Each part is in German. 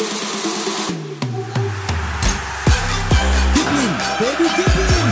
Baby, gib ihm!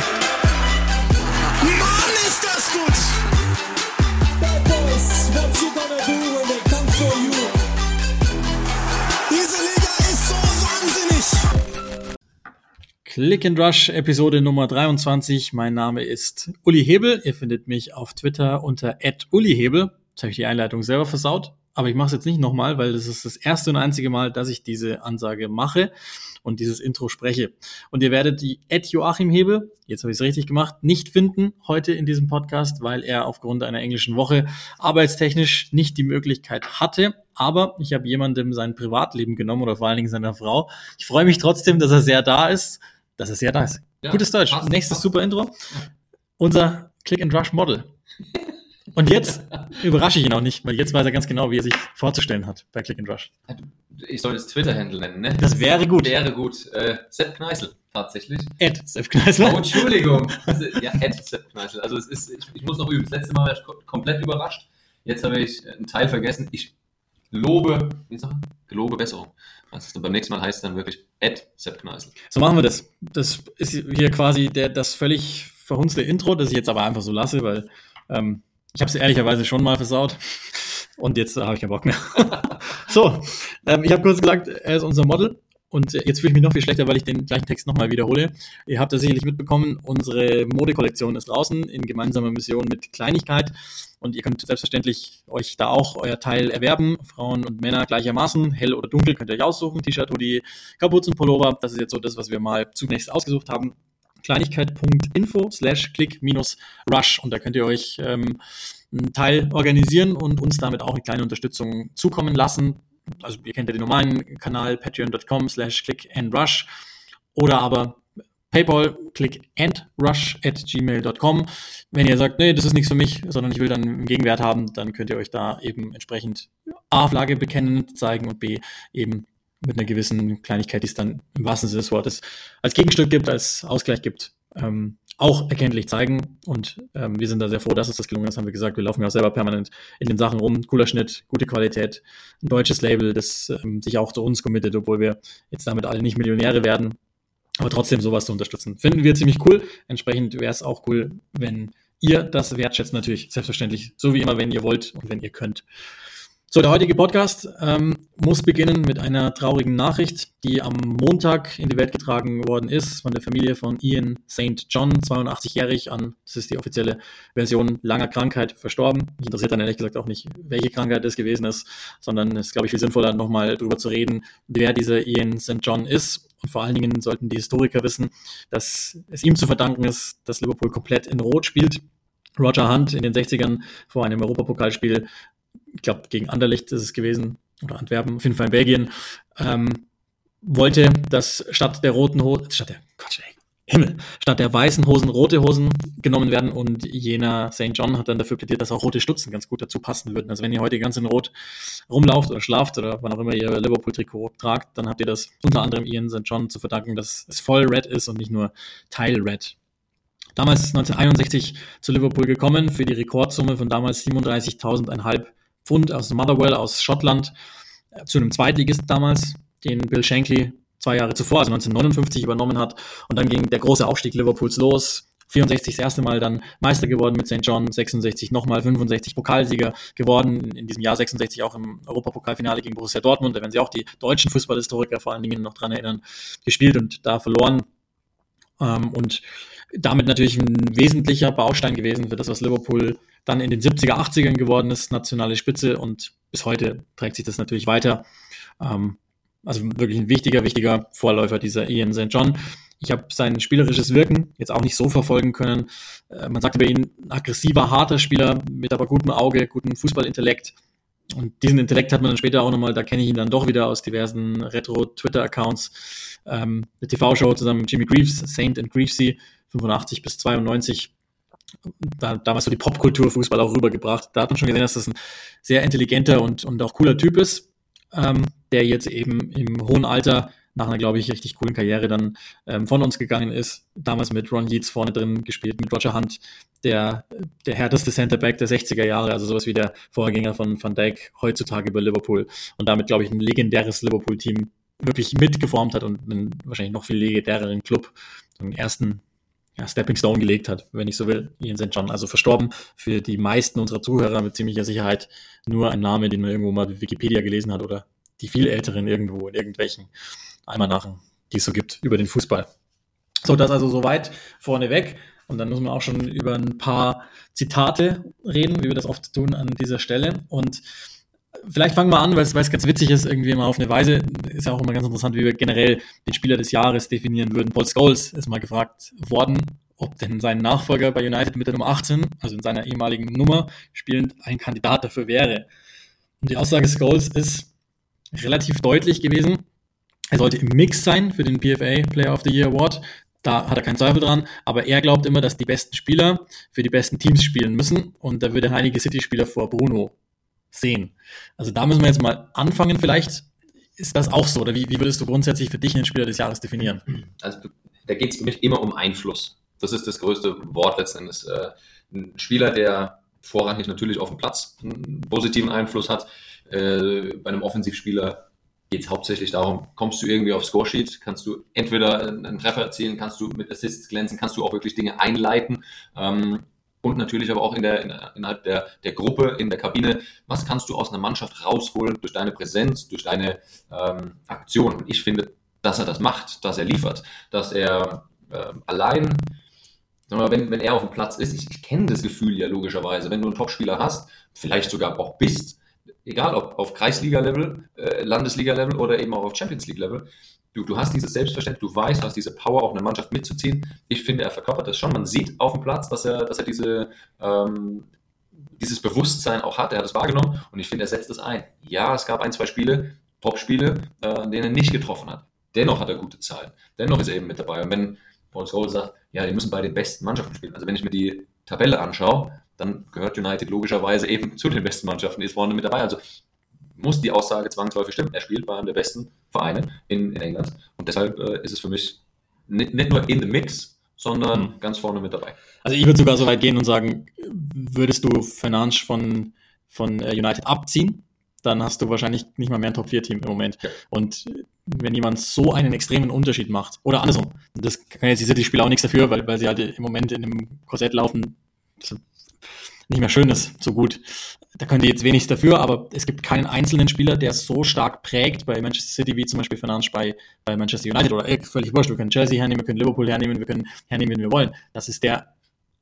Mann, ist das gut! Bad Boys, what you gonna do when they come for you? Diese Liga ist so wahnsinnig! Click and Rush, Episode Nummer 23. Mein Name ist Uli Hebel. Ihr findet mich auf Twitter unter @ullihebel. Jetzt habe ich die Einleitung selber versaut, aber ich mache es jetzt nicht nochmal, weil das ist das erste und einzige Mal, dass ich diese Ansage mache und dieses Intro spreche. Und ihr werdet die @Joachim Hebel, jetzt habe ich es richtig gemacht, nicht finden heute in diesem Podcast, weil er aufgrund einer englischen Woche arbeitstechnisch nicht die Möglichkeit hatte. Aber ich habe jemandem sein Privatleben genommen oder vor allen Dingen seiner Frau. Ich freue mich trotzdem, dass er sehr da ist. Ja, gutes Deutsch. Nächstes super Intro. Unser Click and Rush Model. Und jetzt überrasche ich ihn auch nicht, weil jetzt weiß er ganz genau, wie er sich vorzustellen hat bei Click and Rush. Ich soll das Twitter-Handle nennen, ne? Das wäre gut. Sepp Kneißl, tatsächlich. @Sepp Kneißl. Oh, Entschuldigung. Ja, @Sepp Kneißl. Also ich muss noch üben. Das letzte Mal war ich komplett überrascht. Jetzt habe ich einen Teil vergessen. Ich gelobe Besserung. Also beim nächsten Mal heißt es dann wirklich @Sepp Kneißl. So machen wir das. Das ist hier quasi das völlig verhunzte Intro, das ich jetzt aber einfach so lasse, weil ich habe es ehrlicherweise schon mal versaut und jetzt habe ich keinen Bock mehr. So, ich habe kurz gesagt, er ist unser Model und jetzt fühle ich mich noch viel schlechter, weil ich den gleichen Text nochmal wiederhole. Ihr habt das sicherlich mitbekommen, unsere Modekollektion ist draußen in gemeinsamer Mission mit Kleinigkeit und ihr könnt selbstverständlich euch da auch euer Teil erwerben. Frauen und Männer gleichermaßen, hell oder dunkel, könnt ihr euch aussuchen. T-Shirt, Hoodie, Kapuzen, Pullover, das ist jetzt so das, was wir mal zunächst ausgesucht haben. Kleinigkeit.info/click-rush und da könnt ihr euch einen Teil organisieren und uns damit auch eine kleine Unterstützung zukommen lassen. Also ihr kennt ja den normalen Kanal patreon.com/clickandrush oder aber PayPal clickandrush@gmail.com. Wenn ihr sagt, nee, das ist nichts für mich, sondern ich will dann einen Gegenwert haben, dann könnt ihr euch da eben entsprechend A, Flagge bekennen, zeigen und B, eben mit einer gewissen Kleinigkeit, die es dann im wahrsten Sinne des Wortes als Gegenstück gibt, als Ausgleich gibt, auch erkenntlich zeigen. Und wir sind da sehr froh, dass uns das gelungen ist, haben wir gesagt. Wir laufen ja auch selber permanent in den Sachen rum. Cooler Schnitt, gute Qualität, ein deutsches Label, das sich auch zu uns committet, obwohl wir jetzt damit alle nicht Millionäre werden. Aber trotzdem sowas zu unterstützen, finden wir ziemlich cool. Entsprechend wäre es auch cool, wenn ihr das wertschätzt, natürlich selbstverständlich, so wie immer, wenn ihr wollt und wenn ihr könnt. So, der heutige Podcast muss beginnen mit einer traurigen Nachricht, die am Montag in die Welt getragen worden ist von der Familie von Ian St. John, 82-jährig das ist die offizielle Version, langer Krankheit verstorben. Mich interessiert dann ehrlich gesagt auch nicht, welche Krankheit es gewesen ist, sondern es ist, glaube ich, viel sinnvoller, nochmal drüber zu reden, wer dieser Ian St. John ist. Und vor allen Dingen sollten die Historiker wissen, dass es ihm zu verdanken ist, dass Liverpool komplett in Rot spielt. Roger Hunt in den 60ern vor einem Europapokalspiel, ich glaube, gegen Anderlecht ist es gewesen, oder Antwerpen, auf jeden Fall in Belgien, wollte, dass statt der weißen Hosen rote Hosen genommen werden und jener St. John hat dann dafür plädiert, dass auch rote Stutzen ganz gut dazu passen würden. Also wenn ihr heute ganz in Rot rumlauft oder schlaft oder wann auch immer ihr Liverpool-Trikot tragt, dann habt ihr das unter anderem Ian St. John zu verdanken, dass es voll Red ist und nicht nur Teil Red. Damals 1961 zu Liverpool gekommen für die Rekordsumme von damals 37.500 Pfund aus Motherwell, aus Schottland, zu einem Zweitligisten damals, den Bill Shankly 2 Jahre zuvor, also 1959, übernommen hat. Und dann ging der große Aufstieg Liverpools los. 64 das erste Mal dann Meister geworden mit St. John, 66 nochmal, 65 Pokalsieger geworden, in diesem Jahr 66 auch im Europapokalfinale gegen Borussia Dortmund, da werden sie auch die deutschen Fußballhistoriker vor allen Dingen noch dran erinnern, gespielt und da verloren. Und damit natürlich ein wesentlicher Baustein gewesen für das, was Liverpool dann in den 70er, 80ern geworden ist, nationale Spitze, und bis heute trägt sich das natürlich weiter. Also wirklich ein wichtiger Vorläufer dieser Ian St. John. Ich habe sein spielerisches Wirken jetzt auch nicht so verfolgen können. Man sagt über ihn, ein aggressiver, harter Spieler mit aber gutem Auge, gutem Fußballintellekt. Und diesen Intellekt hat man dann später auch nochmal, da kenne ich ihn dann doch wieder aus diversen Retro-Twitter-Accounts. Eine TV-Show zusammen mit Jimmy Greaves, Saint and Greavesy, 85 bis 92. Damals so die Popkultur-Fußball auch rübergebracht. Da hat man schon gesehen, dass das ein sehr intelligenter und auch cooler Typ ist, der jetzt eben im hohen Alter nach einer, glaube ich, richtig coolen Karriere dann von uns gegangen ist. Damals mit Ron Yeats vorne drin gespielt, mit Roger Hunt, der härteste Centerback der 60er Jahre, also sowas wie der Vorgänger von Van Dijk heutzutage bei Liverpool. Und damit, glaube ich, ein legendäres Liverpool-Team wirklich mitgeformt hat und einen wahrscheinlich noch viel legendäreren Club, so einen ersten Stepping Stone gelegt hat, wenn ich so will, Ian St. John. Also verstorben für die meisten unserer Zuhörer mit ziemlicher Sicherheit nur ein Name, den man irgendwo mal bei Wikipedia gelesen hat oder die viel Älteren irgendwo in irgendwelchen Almanachen, die es so gibt, über den Fußball. So, das also soweit vorneweg. Und dann muss man auch schon über ein paar Zitate reden, wie wir das oft tun an dieser Stelle. Und vielleicht fangen wir an, weil es ganz witzig ist, irgendwie mal auf eine Weise, ist ja auch immer ganz interessant, wie wir generell den Spieler des Jahres definieren würden. Paul Scholes ist mal gefragt worden, ob denn sein Nachfolger bei United mit der Nummer 18, also in seiner ehemaligen Nummer, spielend ein Kandidat dafür wäre. Und die Aussage Scholes ist relativ deutlich gewesen. Er sollte im Mix sein für den PFA Player of the Year Award. Da hat er keinen Zweifel dran, aber er glaubt immer, dass die besten Spieler für die besten Teams spielen müssen und da würde einige City-Spieler vor Bruno sehen. Also da müssen wir jetzt mal anfangen. Vielleicht ist das auch so, oder wie würdest du grundsätzlich für dich einen Spieler des Jahres definieren? Also da geht es für mich immer um Einfluss. Das ist das größte Wort letzten Endes. Ein Spieler, der vorrangig natürlich auf dem Platz einen positiven Einfluss hat. Bei einem Offensivspieler geht es hauptsächlich darum, kommst du irgendwie aufs Scoresheet, kannst du entweder einen Treffer erzielen, kannst du mit Assists glänzen, kannst du auch wirklich Dinge einleiten. Und natürlich aber auch innerhalb der Gruppe, in der Kabine, was kannst du aus einer Mannschaft rausholen durch deine Präsenz, durch deine Aktion. Und ich finde, dass er das macht, dass er liefert, dass er allein, wenn er auf dem Platz ist, ich kenne das Gefühl ja logischerweise, wenn du einen Topspieler hast, vielleicht sogar auch bist, egal ob auf Kreisliga-Level, Landesliga-Level oder eben auch auf Champions-League-Level, du hast dieses Selbstverständnis, du weißt, du hast diese Power, auch eine Mannschaft mitzuziehen. Ich finde, er verkörpert das schon. Man sieht auf dem Platz, dass er dieses Bewusstsein auch hat. Er hat es wahrgenommen und ich finde, er setzt es ein. Ja, es gab 1-2 Spiele, Top-Spiele, in denen er nicht getroffen hat. Dennoch hat er gute Zahlen. Dennoch ist er eben mit dabei. Und wenn Paul Scholes sagt, ja, die müssen bei den besten Mannschaften spielen. Also wenn ich mir die Tabelle anschaue, dann gehört United logischerweise eben zu den besten Mannschaften, ist vorne mit dabei. Also muss die Aussage zwangsläufig stimmen. Er spielt bei einem der besten Vereine in England. Und deshalb ist es für mich nicht nur in the mix, sondern ganz vorne mit dabei. Also ich würde sogar so weit gehen und sagen, würdest du Fernandes von United abziehen, dann hast du wahrscheinlich nicht mal mehr ein Top-4-Team im Moment. Ja. Und wenn jemand so einen extremen Unterschied macht, oder andersrum, das kann jetzt die City-Spieler auch nichts dafür, weil sie halt im Moment in einem Korsett laufen, das nicht mehr schön ist, so gut. Da können die jetzt wenig dafür, aber es gibt keinen einzelnen Spieler, der so stark prägt bei Manchester City wie zum Beispiel Fernandes bei Manchester United oder völlig wurscht. Wir können Chelsea hernehmen, wir können Liverpool hernehmen, wir können hernehmen, wen wir wollen. Das ist der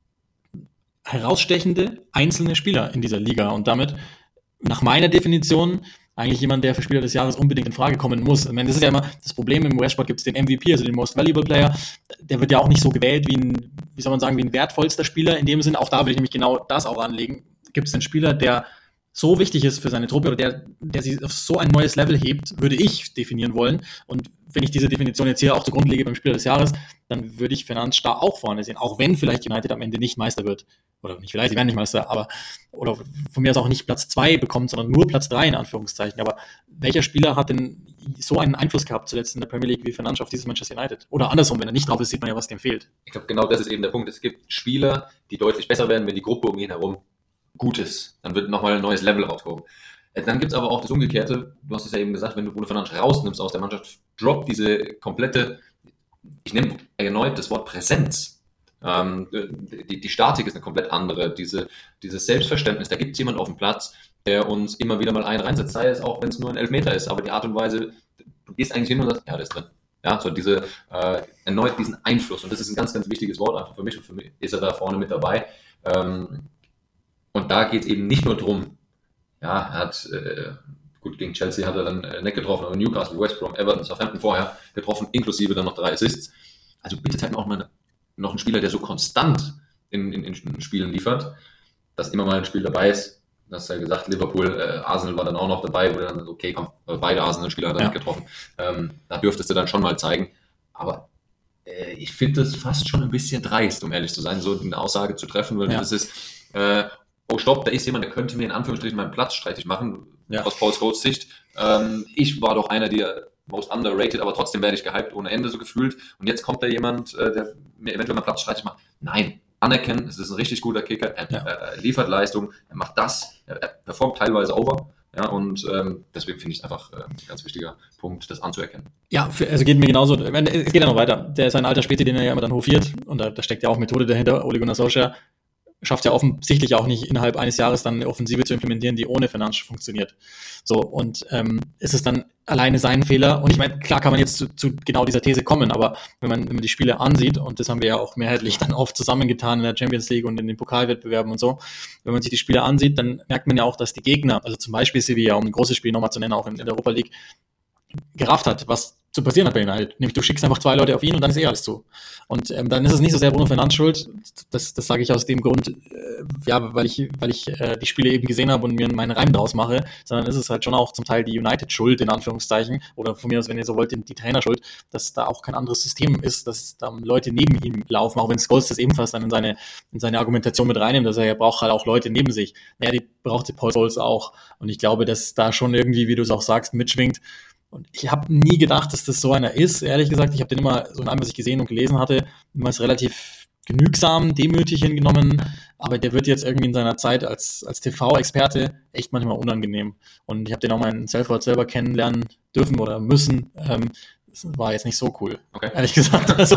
herausstechende einzelne Spieler in dieser Liga und damit nach meiner Definition eigentlich jemand, der für Spieler des Jahres unbedingt in Frage kommen muss. Ich meine, das ist ja immer das Problem, im US-Sport gibt es den MVP, also den Most Valuable Player, der wird ja auch nicht so gewählt wie ein wertvollster Spieler in dem Sinn. Auch da will ich nämlich genau das auch anlegen. Gibt es einen Spieler, der so wichtig ist für seine Truppe oder der sie auf so ein neues Level hebt, würde ich definieren wollen. Und wenn ich diese Definition jetzt hier auch zugrunde lege beim Spieler des Jahres, dann würde ich Fernandes da auch vorne sehen, auch wenn vielleicht United am Ende nicht Meister wird. Oder nicht vielleicht, sie werden nicht Meister, aber oder von mir aus auch nicht Platz 2 bekommt, sondern nur Platz 3 in Anführungszeichen. Aber welcher Spieler hat denn so einen Einfluss gehabt zuletzt in der Premier League wie Fernandes auf dieses Manchester United? Oder andersrum, wenn er nicht drauf ist, sieht man ja, was dem fehlt. Ich glaube, genau das ist eben der Punkt. Es gibt Spieler, die deutlich besser werden, wenn die Gruppe um ihn herum gut ist. Dann wird nochmal ein neues Level rauskommen. Dann gibt es aber auch das Umgekehrte. Du hast es ja eben gesagt, wenn du Bruno Fernandes rausnimmst aus der Mannschaft, droppt diese komplette, ich nehme erneut das Wort Präsenz. Die Statik ist eine komplett andere. Dieses Selbstverständnis, da gibt es jemanden auf dem Platz, der uns immer wieder mal einen reinsetzt, sei es auch, wenn es nur ein Elfmeter ist, aber die Art und Weise, du gehst eigentlich hin und sagst, ja, der ist drin. Ja, so erneut diesen Einfluss. Und das ist ein ganz, ganz wichtiges Wort einfach für mich. Und für mich ist er da vorne mit dabei. Und da geht es eben nicht nur drum, ja, er hat, gut, gegen Chelsea hat er dann nicht getroffen, aber Newcastle, West Brom, Everton, Southampton vorher getroffen, inklusive dann noch 3 Assists. Also bitte zeigt mir auch mal noch einen Spieler, der so konstant in Spielen liefert, dass immer mal ein Spiel dabei ist. Du hast ja gesagt, Liverpool, Arsenal war dann auch noch dabei, wo dann okay, komm, beide Arsenal-Spieler hat er nicht getroffen. Da dürftest du dann schon mal zeigen. Aber ich finde es fast schon ein bisschen dreist, um ehrlich zu sein, so eine Aussage zu treffen, weil das ist, oh stopp, da ist jemand, der könnte mir in Anführungsstrichen meinen Platz streitig machen, aus Paul Scholes Sicht. Ich war doch einer, der most underrated, aber trotzdem werde ich gehypt ohne Ende so gefühlt. Und jetzt kommt da jemand, der mir eventuell meinen Platz streitig macht. Nein, anerkennen, es ist ein richtig guter Kicker, er liefert Leistung, er macht das, er performt teilweise over Ja, und deswegen finde ich einfach ein ganz wichtiger Punkt, das anzuerkennen. Ja, also geht mir genauso. Ich meine, es geht ja noch weiter. Der ist ein alter Späti, den er ja immer dann hofiert. Und da steckt ja auch Methode dahinter. Ole Gunnar Solskjaer schafft ja offensichtlich auch nicht innerhalb eines Jahres dann eine Offensive zu implementieren, die ohne Fernandes funktioniert. So, und ist es dann alleine sein Fehler? Und ich meine, klar kann man jetzt zu genau dieser These kommen, aber wenn man die Spiele ansieht, und das haben wir ja auch mehrheitlich dann oft zusammengetan in der Champions League und in den Pokalwettbewerben und so, wenn man sich die Spiele ansieht, dann merkt man ja auch, dass die Gegner, also zum Beispiel Sevilla, um ein großes Spiel nochmal zu nennen, auch in der Europa League, gerafft hat, was zu passieren hat bei United. Nämlich du schickst einfach 2 Leute auf ihn und dann ist alles zu. Und dann ist es nicht so sehr Bruno Fernandes schuld. Das sage ich aus dem Grund, weil ich die Spiele eben gesehen habe und mir meinen Reim draus mache, sondern ist es halt schon auch zum Teil die United-Schuld, in Anführungszeichen, oder von mir aus, wenn ihr so wollt, die Trainer-Schuld, dass da auch kein anderes System ist, dass da Leute neben ihm laufen, auch wenn Scholes das ebenfalls dann in seine Argumentation mit reinnimmt, dass er braucht halt auch Leute neben sich. Naja, die braucht die Paul Scholes auch. Und ich glaube, dass da schon irgendwie, wie du es auch sagst, mitschwingt. Und ich habe nie gedacht, dass das so einer ist, ehrlich gesagt. Ich habe den immer, so in allem, was ich gesehen und gelesen hatte, immer als relativ genügsam, demütig hingenommen. Aber der wird jetzt irgendwie in seiner Zeit als TV-Experte echt manchmal unangenehm. Und ich habe den auch mal in Salford selber kennenlernen dürfen oder müssen. Das war jetzt nicht so cool, Okay. ehrlich gesagt. Also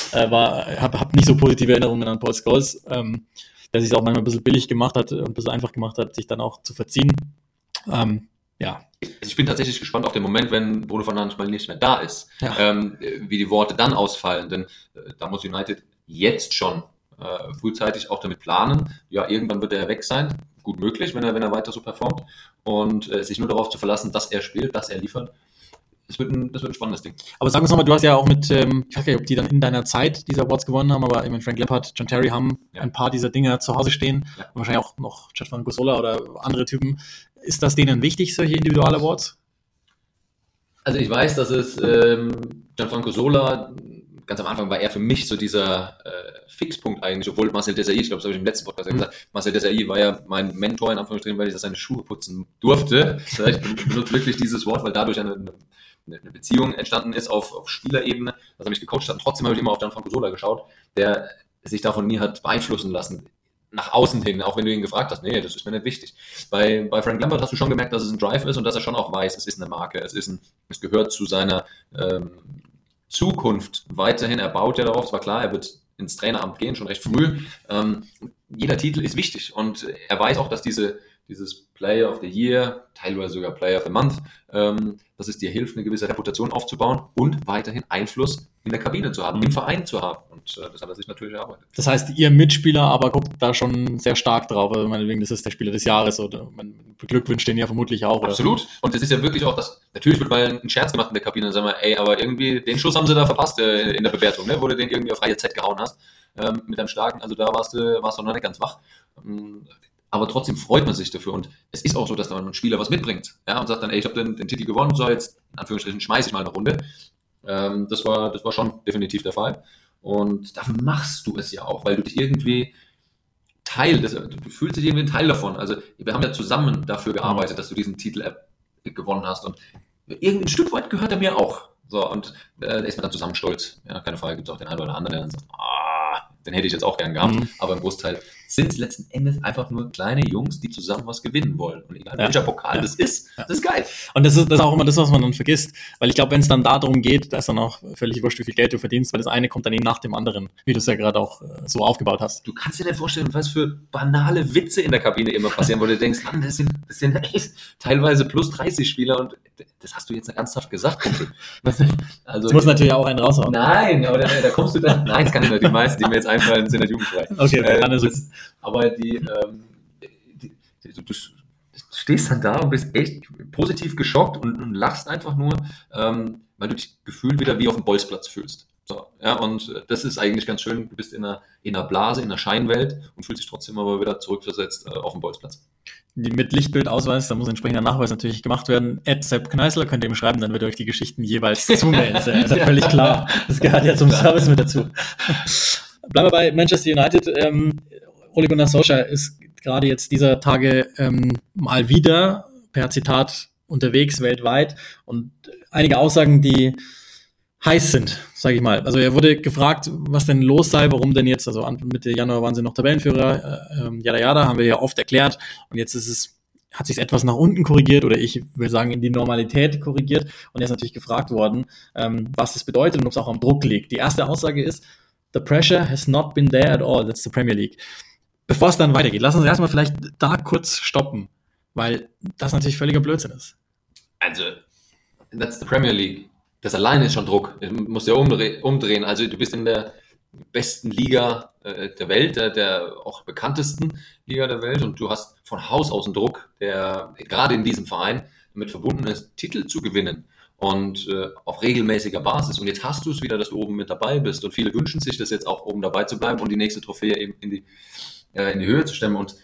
hab nicht so positive Erinnerungen an Paul Scholes, der sich auch manchmal ein bisschen billig gemacht hat und ein bisschen einfach gemacht hat, sich dann auch zu verziehen. Ja. Also ich bin tatsächlich gespannt auf den Moment, wenn Bruno Fernandes mal nicht mehr da ist, Ja. wie die Worte dann ausfallen, denn da muss United jetzt schon frühzeitig auch damit planen, ja, irgendwann wird er weg sein, gut möglich, wenn er weiter so performt, und sich nur darauf zu verlassen, dass er spielt, dass er liefert. Das wird ein spannendes Ding. Aber sag uns nochmal, du hast ja auch mit, ich weiß gar nicht, ob die dann in deiner Zeit diese Awards gewonnen haben, aber ich meine, Frank Lampard, John Terry haben ein paar dieser Dinger zu Hause stehen, Ja. und wahrscheinlich auch noch Gianfranco Sola oder andere Typen. Ist das denen wichtig, solche Individual-Awards? Also ich weiß, dass es Gianfranco Sola, ganz am Anfang war er für mich so dieser Fixpunkt eigentlich, obwohl Marcel Desailly, ich glaube, das habe ich im letzten Podcast gesagt, Marcel Desailly war ja mein Mentor, in Anführungsstrichen, weil ich seine Schuhe putzen durfte. Das heißt, ich benutze wirklich dieses Wort, weil dadurch eine Beziehung entstanden ist auf Spielerebene, dass er mich gecoacht hat. Und trotzdem habe ich immer auf Gianfranco Sola geschaut, der sich davon nie hat beeinflussen lassen. Nach außen hin, auch wenn du ihn gefragt hast, nee, das ist mir nicht wichtig. Bei Frank Lampard hast du schon gemerkt, dass es ein Drive ist und dass er schon auch weiß, es ist eine Marke, es gehört zu seiner Zukunft weiterhin. Er baut ja darauf, es war klar, er wird ins Traineramt gehen, schon recht früh. Jeder Titel ist wichtig und er weiß auch, dass dieses Player of the Year, teilweise sogar Player of the Month, dass es dir hilft, eine gewisse Reputation aufzubauen und weiterhin Einfluss in der Kabine zu haben, im Verein zu haben. Und das hat er sich natürlich erarbeitet. Das heißt, ihr Mitspieler aber guckt da schon sehr stark drauf, also meinetwegen, das ist der Spieler des Jahres, oder man beglückwünscht den ja vermutlich auch. Oder? Absolut. Und es ist ja wirklich auch, natürlich wird mal ein Scherz gemacht in der Kabine, dann sagen wir, ey, aber irgendwie, den Schuss haben sie da verpasst in der Bewertung, ne? Wo du den irgendwie auf freie Z gehauen hast, mit einem starken, also da warst du noch nicht ganz wach. Aber trotzdem freut man sich dafür und es ist auch so, dass da ein Spieler was mitbringt, ja, und sagt dann, ey, ich habe den Titel gewonnen, so jetzt, in Anführungsstrichen, schmeiße ich mal eine Runde. Das war schon definitiv der Fall und dafür machst du es ja auch, weil du dich irgendwie du fühlst dich irgendwie ein Teil davon. Also wir haben ja zusammen dafür gearbeitet, dass du diesen Titel gewonnen hast und irgendwie ein Stück weit gehört er mir auch. So, und da ist man dann zusammen stolz. Ja, keine Frage, gibt es auch den einen oder anderen, der dann sagt, den hätte ich jetzt auch gern gehabt. Aber im Großteil sind es letzten Endes einfach nur kleine Jungs, die zusammen was gewinnen wollen. Und egal welcher Pokal das ist, das ist geil. Und das ist auch immer das, was man dann vergisst. Weil ich glaube, wenn es dann darum geht, da ist dann auch völlig wurscht, wie viel Geld du verdienst, weil das eine kommt dann eben nach dem anderen, wie du es ja gerade auch so aufgebaut hast. Du kannst dir nicht vorstellen, was für banale Witze in der Kabine immer passieren, wo du denkst, Mann, das sind echt teilweise plus 30 Spieler und das hast du jetzt ernsthaft gesagt, Kumpel. Also, das muss natürlich auch einen raushauen. Nein, aber da kommst du dann. Nein, das kann ich nicht. Die meisten, die mir jetzt einfallen, sind nicht jugendfrei. Okay, aber du stehst dann da und bist echt positiv geschockt und lachst einfach nur, weil du dich gefühlt wieder wie auf dem Bolzplatz fühlst. So, ja, und das ist eigentlich ganz schön. Du bist in einer Blase, in einer Scheinwelt und fühlst dich trotzdem aber wieder zurückversetzt auf dem Bolzplatz. Mit Lichtbildausweis, da muss ein entsprechender Nachweis natürlich gemacht werden. @Sepp Kneißler könnt ihr ihm schreiben, dann wird euch die Geschichten jeweils zumelden. Das ist ja völlig klar. Das gehört ja zum Service mit dazu. Bleiben wir bei Manchester United. Ole Gunnar Solskjaer ist gerade jetzt dieser Tage mal wieder per Zitat unterwegs weltweit und einige Aussagen, die heiß sind, sage ich mal. Also er wurde gefragt, was denn los sei, warum denn jetzt, also Mitte Januar waren sie noch Tabellenführer, haben wir ja oft erklärt und jetzt ist es hat sich etwas nach unten korrigiert oder ich will sagen in die Normalität korrigiert und er ist natürlich gefragt worden, was das bedeutet und ob es auch am Druck liegt. Die erste Aussage ist, the pressure has not been there at all, that's the Premier League. Bevor es dann weitergeht, lass uns erstmal vielleicht da kurz stoppen, weil das natürlich völliger Blödsinn ist. Also, that's the Premier League. Das alleine ist schon Druck. Du musst ja umdrehen. Also du bist in der besten Liga der Welt, der auch bekanntesten Liga der Welt und du hast von Haus aus einen Druck, der gerade in diesem Verein damit verbunden ist, Titel zu gewinnen und auf regelmäßiger Basis. Und jetzt hast du es wieder, dass du oben mit dabei bist und viele wünschen sich das jetzt auch oben dabei zu bleiben und die nächste Trophäe eben in die Höhe zu stemmen. Und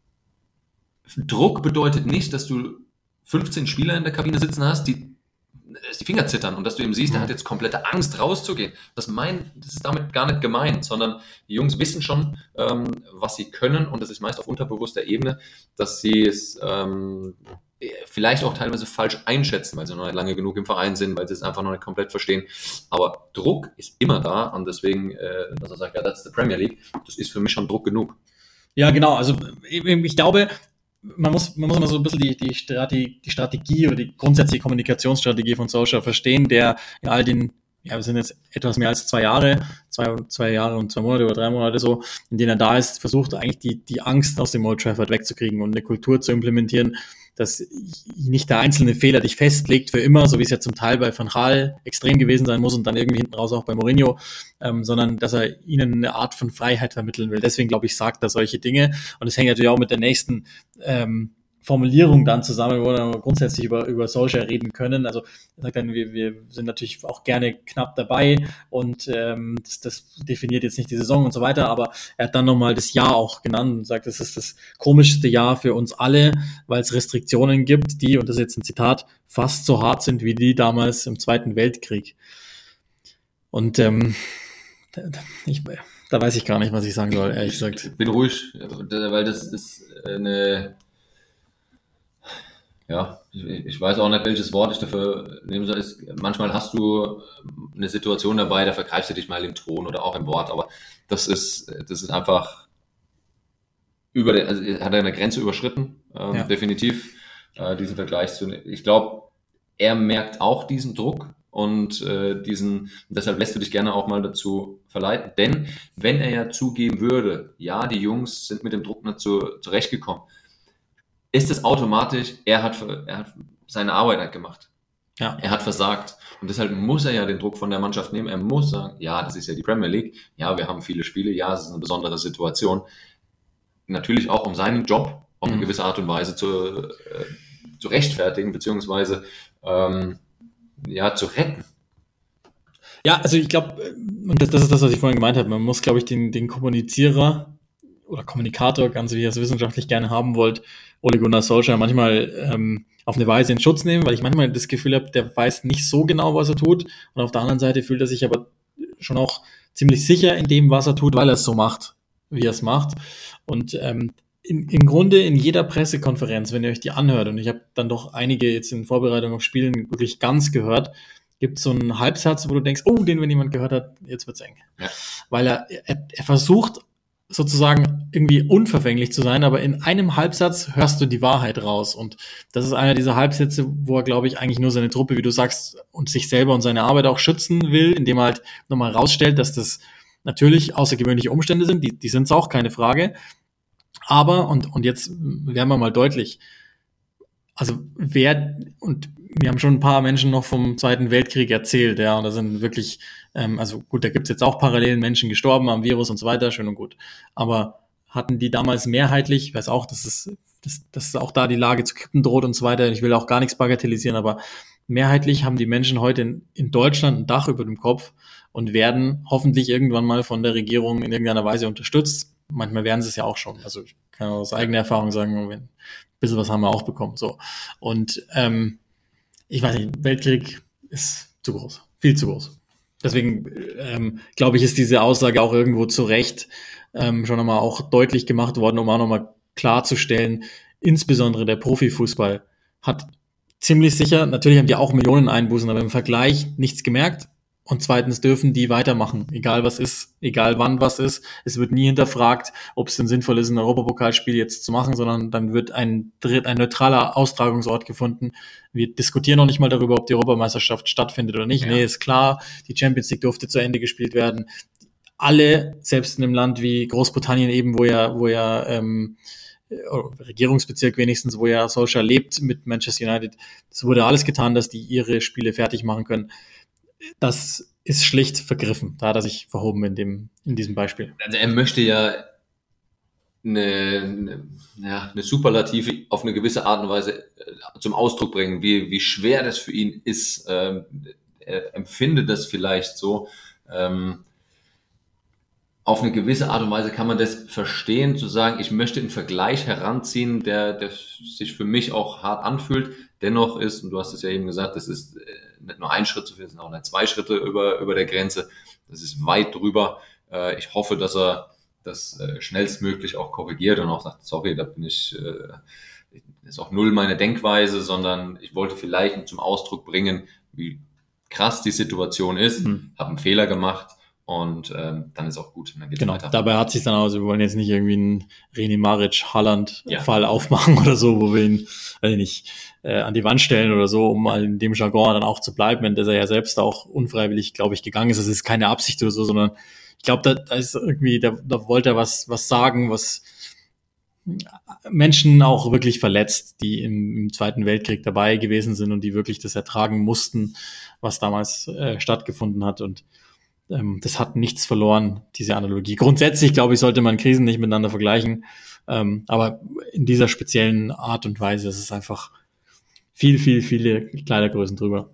Druck bedeutet nicht, dass du 15 Spieler in der Kabine sitzen hast, die Finger zittern und dass du eben siehst, er hat jetzt komplette Angst rauszugehen. Das ist damit gar nicht gemeint, sondern die Jungs wissen schon, was sie können und das ist meist auf unterbewusster Ebene, dass sie es vielleicht auch teilweise falsch einschätzen, weil sie noch nicht lange genug im Verein sind, weil sie es einfach noch nicht komplett verstehen. Aber Druck ist immer da und deswegen, dass er sagt, ja, that's the Premier League, das ist für mich schon Druck genug. Ja, genau. Also ich glaube, man muss immer so ein bisschen die Strategie oder die grundsätzliche Kommunikationsstrategie von Solskjaer verstehen, der in all den, wir sind jetzt etwas mehr als 2 Jahre, zwei Jahre und 2 Monate oder 3 Monate so, in denen er da ist, versucht eigentlich die Angst aus dem Old Trafford wegzukriegen und eine Kultur zu implementieren, dass nicht der einzelne Fehler dich festlegt für immer, so wie es ja zum Teil bei Van Gaal extrem gewesen sein muss und dann irgendwie hinten raus auch bei Mourinho, sondern dass er ihnen eine Art von Freiheit vermitteln will. Deswegen, glaube ich, sagt er solche Dinge und es hängt natürlich auch mit der nächsten Formulierung dann zusammen, wo wir grundsätzlich über Solskjaer reden können. Also er sagt dann, wir sind natürlich auch gerne knapp dabei und das definiert jetzt nicht die Saison und so weiter, aber er hat dann nochmal das Jahr auch genannt und sagt, das ist das komischste Jahr für uns alle, weil es Restriktionen gibt, die, und das ist jetzt ein Zitat, fast so hart sind wie die damals im Zweiten Weltkrieg. Und da weiß ich gar nicht, was ich sagen soll, ehrlich gesagt. Ich bin ruhig, weil das ist ich weiß auch nicht, welches Wort ich dafür nehmen soll. Manchmal hast du eine Situation dabei, da vergreifst du dich mal im Ton oder auch im Wort, aber das ist einfach also hat er eine Grenze überschritten, definitiv, diesen Vergleich ich glaube, er merkt auch diesen Druck und deshalb lässt du dich gerne auch mal dazu verleiten, denn wenn er ja zugeben würde, ja, die Jungs sind mit dem Druck nicht zurechtgekommen, ist es automatisch, er hat seine Arbeit nicht gemacht. Ja. Er hat versagt. Und deshalb muss er ja den Druck von der Mannschaft nehmen. Er muss sagen, ja, das ist ja die Premier League. Ja, wir haben viele Spiele. Ja, es ist eine besondere Situation. Natürlich auch, um seinen Job auf eine gewisse Art und Weise zu rechtfertigen, beziehungsweise zu retten. Ja, also ich glaube, und das ist das, was ich vorhin gemeint habe, man muss, glaube ich, den Kommunizierer oder Kommunikator, ganz wie ihr es wissenschaftlich gerne haben wollt, Ole Gunnar Solskjaer manchmal auf eine Weise in Schutz nehmen, weil ich manchmal das Gefühl habe, der weiß nicht so genau, was er tut und auf der anderen Seite fühlt er sich aber schon auch ziemlich sicher in dem, was er tut, weil er es so macht, wie er es macht und im Grunde in jeder Pressekonferenz, wenn ihr euch die anhört und ich habe dann doch einige jetzt in Vorbereitung auf Spielen wirklich ganz gehört, gibt es so einen Halbsatz, wo du denkst, oh, den, wenn jemand gehört hat, jetzt wird's eng. Ja. Weil er versucht, sozusagen irgendwie unverfänglich zu sein, aber in einem Halbsatz hörst du die Wahrheit raus und das ist einer dieser Halbsätze, wo er, glaube ich, eigentlich nur seine Truppe, wie du sagst, und sich selber und seine Arbeit auch schützen will, indem er halt nochmal rausstellt, dass das natürlich außergewöhnliche Umstände sind, die sind es auch, keine Frage, aber, und jetzt werden wir mal deutlich, also und wir haben schon ein paar Menschen noch vom Zweiten Weltkrieg erzählt, ja, und da sind wirklich, also gut, da gibt's jetzt auch parallel Menschen gestorben am Virus und so weiter, schön und gut. Aber hatten die damals mehrheitlich, ich weiß auch, dass auch da die Lage zu kippen droht und so weiter, ich will auch gar nichts bagatellisieren, aber mehrheitlich haben die Menschen heute in Deutschland ein Dach über dem Kopf und werden hoffentlich irgendwann mal von der Regierung in irgendeiner Weise unterstützt. Manchmal werden sie es ja auch schon. Also ich kann aus eigener Erfahrung sagen, ein bisschen was haben wir auch bekommen. So. Und ich weiß nicht, Weltkrieg ist zu groß, viel zu groß. Deswegen glaube ich, ist diese Aussage auch irgendwo zu Recht schon einmal auch deutlich gemacht worden, um auch nochmal klarzustellen, insbesondere der Profifußball hat ziemlich sicher, natürlich haben die auch Millionen Einbußen, aber im Vergleich nichts gemerkt Und zweitens dürfen die weitermachen, egal was ist, egal wann was ist. Es wird nie hinterfragt, ob es denn sinnvoll ist, ein Europapokalspiel jetzt zu machen, sondern dann wird ein neutraler Austragungsort gefunden. Wir diskutieren noch nicht mal darüber, ob die Europameisterschaft stattfindet oder nicht. Ja. Nee, ist klar, die Champions League durfte zu Ende gespielt werden. Alle, selbst in einem Land wie Großbritannien eben, wo ja Regierungsbezirk wenigstens, wo ja Solskjaer lebt mit Manchester United, es wurde alles getan, dass die ihre Spiele fertig machen können. Das ist schlicht vergriffen. Da hat er sich verhoben in diesem Beispiel. Also er möchte ja eine Superlative auf eine gewisse Art und Weise zum Ausdruck bringen, wie schwer das für ihn ist. Er empfindet das vielleicht so. Auf eine gewisse Art und Weise kann man das verstehen, zu sagen, ich möchte einen Vergleich heranziehen, der sich für mich auch hart anfühlt. Dennoch ist, und du hast es ja eben gesagt, das ist nicht nur ein Schritt zu viel, es sind auch nicht 2 Schritte über der Grenze. Das ist weit drüber. Ich hoffe, dass er das schnellstmöglich auch korrigiert und auch sagt, sorry, da bin ich, das ist auch null meine Denkweise, sondern ich wollte vielleicht zum Ausdruck bringen, wie krass die Situation ist, habe einen Fehler gemacht. Und dann ist auch gut, dann geht's weiter. Dabei hat sich dann auch, wir wollen jetzt nicht irgendwie einen René Maric-Haaland-Fall aufmachen oder so, wo wir ihn an die Wand stellen oder so, um mal in dem Jargon dann auch zu bleiben, wenn der ja selbst auch unfreiwillig, glaube ich, gegangen ist. Das ist keine Absicht oder so, sondern ich glaube, da ist irgendwie, da wollte er was sagen, was Menschen auch wirklich verletzt, die im Zweiten Weltkrieg dabei gewesen sind und die wirklich das ertragen mussten, was damals stattgefunden hat. Und das hat nichts verloren, diese Analogie. Grundsätzlich, glaube ich, sollte man Krisen nicht miteinander vergleichen. Aber in dieser speziellen Art und Weise ist es einfach viele Kleidergrößen drüber.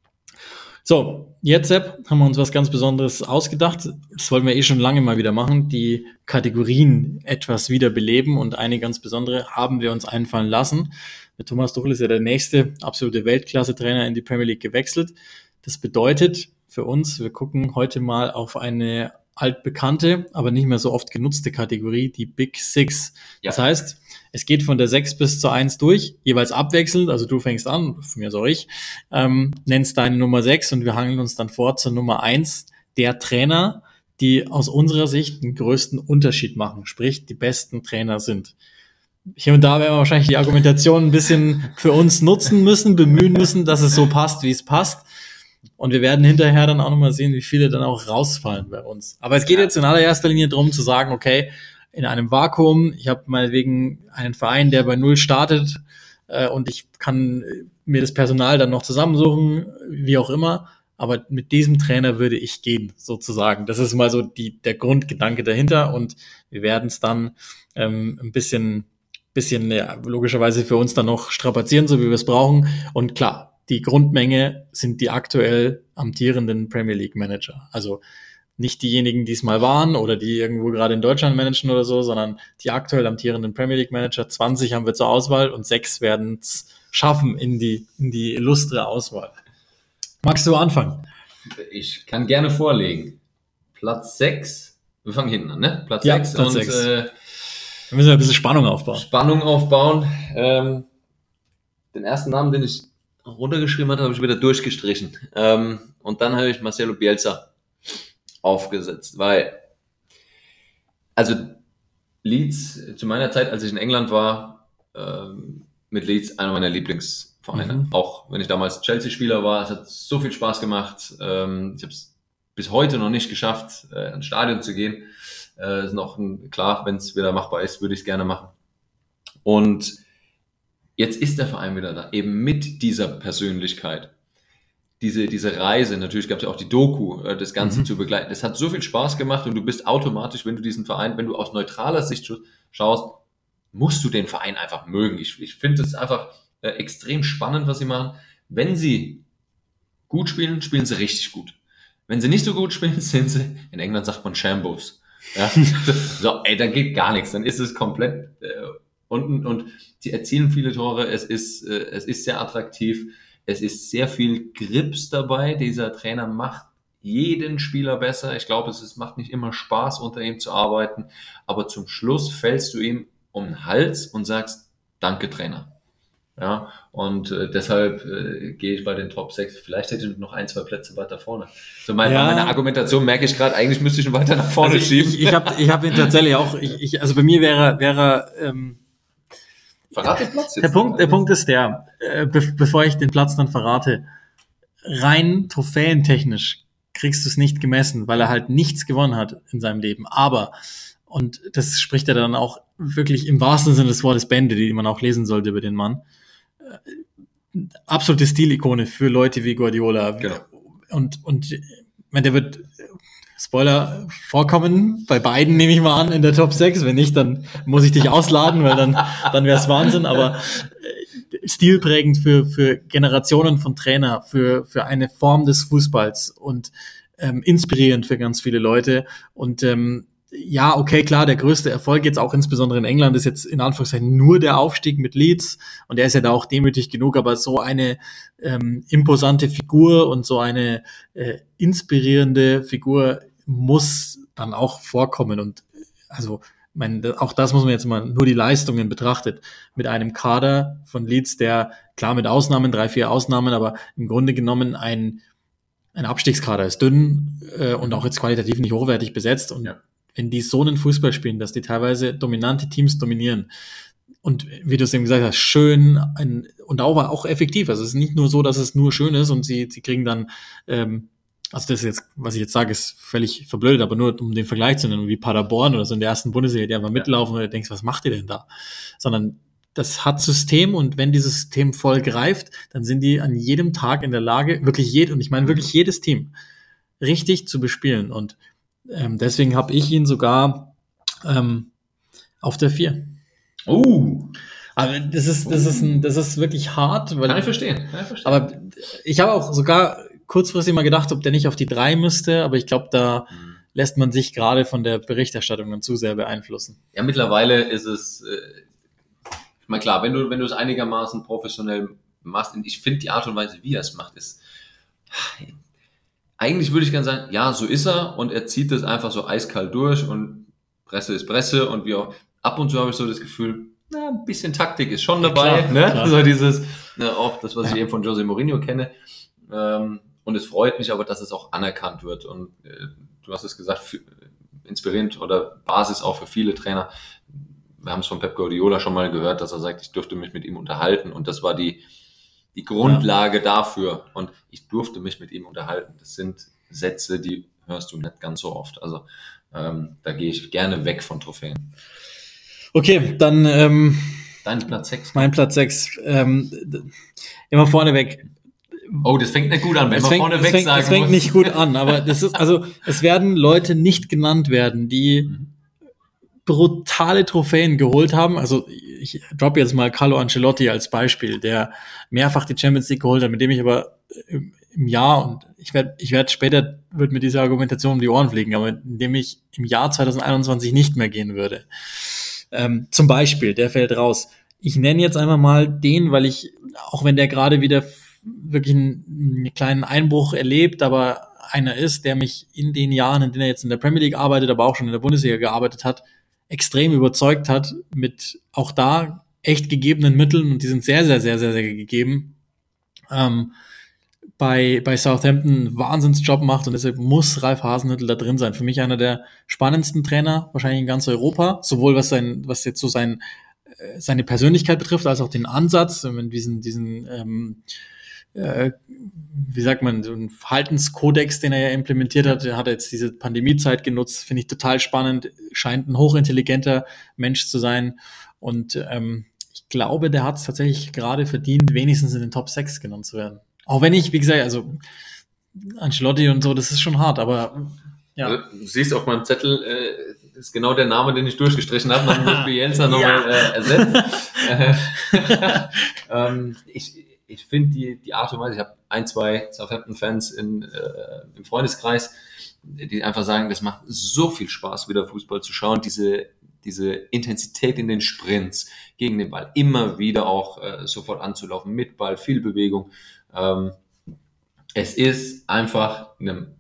So, jetzt, Sepp, haben wir uns was ganz Besonderes ausgedacht. Das wollten wir schon lange mal wieder machen. Die Kategorien etwas wiederbeleben und eine ganz besondere haben wir uns einfallen lassen. Der Thomas Tuchel ist ja der nächste absolute Weltklasse-Trainer in die Premier League gewechselt. Das bedeutet für uns, wir gucken heute mal auf eine altbekannte, aber nicht mehr so oft genutzte Kategorie, die Big Six. Ja. Das heißt, es geht von der 6 bis zur 1 durch, jeweils abwechselnd, also du fängst an, von mir soll ich, nennst deine Nummer 6 und wir hangeln uns dann vor zur Nummer 1, der Trainer, die aus unserer Sicht den größten Unterschied machen, sprich die besten Trainer sind. Hier und da werden wir wahrscheinlich die Argumentation ein bisschen für uns nutzen müssen, bemühen müssen, dass es so passt, wie es passt. Und wir werden hinterher dann auch nochmal sehen, wie viele dann auch rausfallen bei uns. Aber es geht jetzt in allererster Linie darum zu sagen, okay, in einem Vakuum, ich habe meinetwegen einen Verein, der bei 0 startet und ich kann mir das Personal dann noch zusammensuchen, wie auch immer. Aber mit diesem Trainer würde ich gehen, sozusagen. Das ist mal so der Grundgedanke dahinter. Und wir werden es dann ein bisschen ja, logischerweise für uns dann noch strapazieren, so wie wir es brauchen. Und klar, die Grundmenge sind die aktuell amtierenden Premier League Manager. Also nicht diejenigen, die es mal waren oder die irgendwo gerade in Deutschland managen oder so, sondern die aktuell amtierenden Premier League Manager. 20 haben wir zur Auswahl und 6 werden es schaffen in die illustre Auswahl. Magst du anfangen? Ich kann gerne vorlegen. Platz 6. Wir fangen hinten an, ne? Platz 6. Platz 6. Da müssen wir ein bisschen Spannung aufbauen. Den ersten Namen, den ich runtergeschrieben hatte, habe ich wieder durchgestrichen. Und dann habe ich Marcelo Bielsa aufgesetzt, weil, also Leeds, zu meiner Zeit, als ich in England war, mit Leeds einer meiner Lieblingsvereine. Auch wenn ich damals Chelsea-Spieler war, es hat so viel Spaß gemacht. Ich habe es bis heute noch nicht geschafft, ins Stadion zu gehen. Ist noch klar, wenn es wieder machbar ist, würde ich es gerne machen. Und jetzt ist der Verein wieder da, eben mit dieser Persönlichkeit. Diese Reise, natürlich gab es ja auch die Doku, das Ganze zu begleiten. Das hat so viel Spaß gemacht und du bist automatisch, wenn du diesen Verein, wenn du aus neutraler Sicht schaust, musst du den Verein einfach mögen. Ich finde es einfach extrem spannend, was sie machen. Wenn sie gut spielen, spielen sie richtig gut. Wenn sie nicht so gut spielen, sind sie, in England sagt man Shambos. Ja? So, dann geht gar nichts, dann ist es komplett unten und sie erzielen viele Tore, es ist sehr attraktiv, es ist sehr viel Grips dabei, dieser Trainer macht jeden Spieler besser, ich glaube, es macht nicht immer Spaß, unter ihm zu arbeiten, aber zum Schluss fällst du ihm um den Hals und sagst, danke Trainer. Ja, und deshalb gehe ich bei den Top 6. Vielleicht hätte ich noch ein, zwei Plätze weiter vorne. So bei meiner Argumentation merke ich gerade, eigentlich müsste ich ihn weiter nach vorne schieben. Ich hab ihn tatsächlich auch, also bei mir wäre Verrat den Platz jetzt. Der Punkt ist bevor ich den Platz dann verrate, rein trophäentechnisch kriegst du es nicht gemessen, weil er halt nichts gewonnen hat in seinem Leben. Aber, und das spricht er dann auch wirklich im wahrsten Sinne des Wortes Bände, die man auch lesen sollte über den Mann. Absolute Stilikone für Leute wie Guardiola. Genau. Und ich meine, der wird, Spoiler, vorkommen. Bei beiden nehme ich mal an in der Top 6. Wenn nicht, dann muss ich dich ausladen, weil dann wäre es Wahnsinn. Aber stilprägend für Generationen von Trainer, für eine Form des Fußballs und inspirierend für ganz viele Leute. Und ja, okay, klar, der größte Erfolg jetzt auch insbesondere in England ist jetzt in Anführungszeichen nur der Aufstieg mit Leeds und er ist ja da auch demütig genug, aber so eine imposante Figur und so eine inspirierende Figur muss dann auch vorkommen und also auch das muss man jetzt mal nur die Leistungen betrachtet, mit einem Kader von Leeds, der klar mit Ausnahmen, 3, 4 Ausnahmen, aber im Grunde genommen ein Abstiegskader ist dünn und auch jetzt qualitativ nicht hochwertig besetzt und wenn die so einen Fußball spielen, dass die teilweise dominante Teams dominieren und wie du es eben gesagt hast, schön und auch effektiv. Also es ist nicht nur so, dass es nur schön ist und sie kriegen dann, also das ist jetzt, was ich jetzt sage, ist völlig verblödet, aber nur um den Vergleich zu nennen, wie Paderborn oder so in der ersten Bundesliga, die einfach mitlaufen und du denkst, was macht ihr denn da? Sondern das hat System und wenn dieses System voll greift, dann sind die an jedem Tag in der Lage, wirklich und ich meine wirklich jedes Team, richtig zu bespielen und deswegen habe ich ihn sogar auf der 4. Aber das ist wirklich hart. Weil, Kann ich verstehen. Aber ich habe auch sogar kurzfristig mal gedacht, ob der nicht auf die 3 müsste, aber ich glaube, da lässt man sich gerade von der Berichterstattung dann zu sehr beeinflussen. Ja, mittlerweile ist es, ich meine klar, wenn du es einigermaßen professionell machst, ich finde die Art und Weise, wie er es macht, ist eigentlich würde ich gerne sagen, ja, so ist er und er zieht das einfach so eiskalt durch und Presse ist Presse und wie auch ab und zu habe ich so das Gefühl, ein bisschen Taktik ist schon dabei, Klar, ne? Klar. So dieses, auch das, was ich eben von Jose Mourinho kenne. Und es freut mich aber, dass es auch anerkannt wird und du hast es gesagt, inspirierend oder Basis auch für viele Trainer. Wir haben es von Pep Guardiola schon mal gehört, dass er sagt, ich dürfte mich mit ihm unterhalten und das war die Grundlage dafür und ich durfte mich mit ihm unterhalten. Das sind Sätze, die hörst du nicht ganz so oft. Also da gehe ich gerne weg von Trophäen. Okay, dann Dein Platz 6. Mein Platz 6. Immer vorneweg. Oh, das fängt nicht gut an, wenn man vorneweg sagen muss. Das fängt nicht gut an, aber das ist, also es werden Leute nicht genannt werden, die brutale Trophäen geholt haben. Also ich droppe jetzt mal Carlo Ancelotti als Beispiel, der mehrfach die Champions League geholt hat, mit dem ich aber im Jahr, und ich werde später, wird mir diese Argumentation um die Ohren fliegen, aber indem ich im Jahr 2021 nicht mehr gehen würde. Zum Beispiel, der fällt raus. Ich nenne jetzt einfach mal den, weil ich, auch wenn der gerade wieder wirklich einen kleinen Einbruch erlebt, aber einer ist, der mich in den Jahren, in denen er jetzt in der Premier League arbeitet, aber auch schon in der Bundesliga gearbeitet hat, extrem überzeugt hat, mit auch da echt gegebenen Mitteln, und die sind sehr, sehr, sehr, sehr, sehr gegeben, bei Southampton einen Wahnsinnsjob macht, und deshalb muss Ralf Hasenhüttl da drin sein. Für mich einer der spannendsten Trainer, wahrscheinlich in ganz Europa, sowohl was jetzt so seine Persönlichkeit betrifft, als auch den Ansatz, wie sagt man, so einen Verhaltenskodex, den er ja implementiert hat. Er hat jetzt diese Pandemiezeit genutzt, finde ich total spannend, scheint ein hochintelligenter Mensch zu sein, und ich glaube, der hat es tatsächlich gerade verdient, wenigstens in den Top 6 genannt zu werden. Auch wenn ich, wie gesagt, also Ancelotti und so, das ist schon hart, aber ja. Also, du siehst auf meinem Zettel, ist genau der Name, den ich durchgestrichen habe, dann wird Bielsa nochmal ersetzt. Ich finde die Art und Weise, ich habe 1, 2 Southampton-Fans im Freundeskreis, die einfach sagen, das macht so viel Spaß, wieder Fußball zu schauen, diese Intensität in den Sprints gegen den Ball, immer wieder auch sofort anzulaufen, mit Ball, viel Bewegung. Es ist einfach ein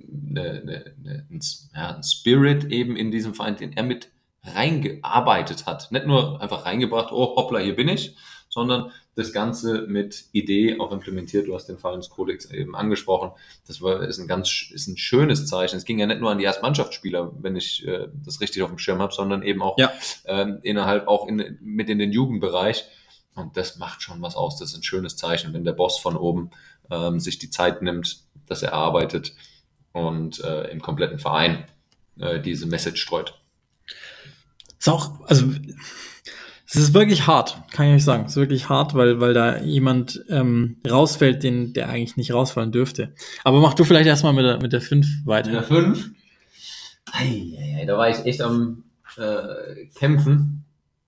Spirit eben in diesem Verein, den er mit reingearbeitet hat. Nicht nur einfach reingebracht, oh hoppla, hier bin ich, sondern das Ganze mit Idee auch implementiert. Du hast den Verhaltenskodex eben angesprochen. Ist ein schönes Zeichen. Es ging ja nicht nur an die Erstmannschaftsspieler, wenn ich das richtig auf dem Schirm habe, sondern eben auch innerhalb auch mit in den Jugendbereich. Und das macht schon was aus. Das ist ein schönes Zeichen, wenn der Boss von oben sich die Zeit nimmt, dass er arbeitet und im kompletten Verein diese Message streut. Ist auch, also es ist wirklich hart, kann ich euch sagen. Es ist wirklich hart, weil da jemand rausfällt, der eigentlich nicht rausfallen dürfte. Aber mach du vielleicht erstmal mit der 5 weiter. Mit der 5? Da war ich echt am Kämpfen.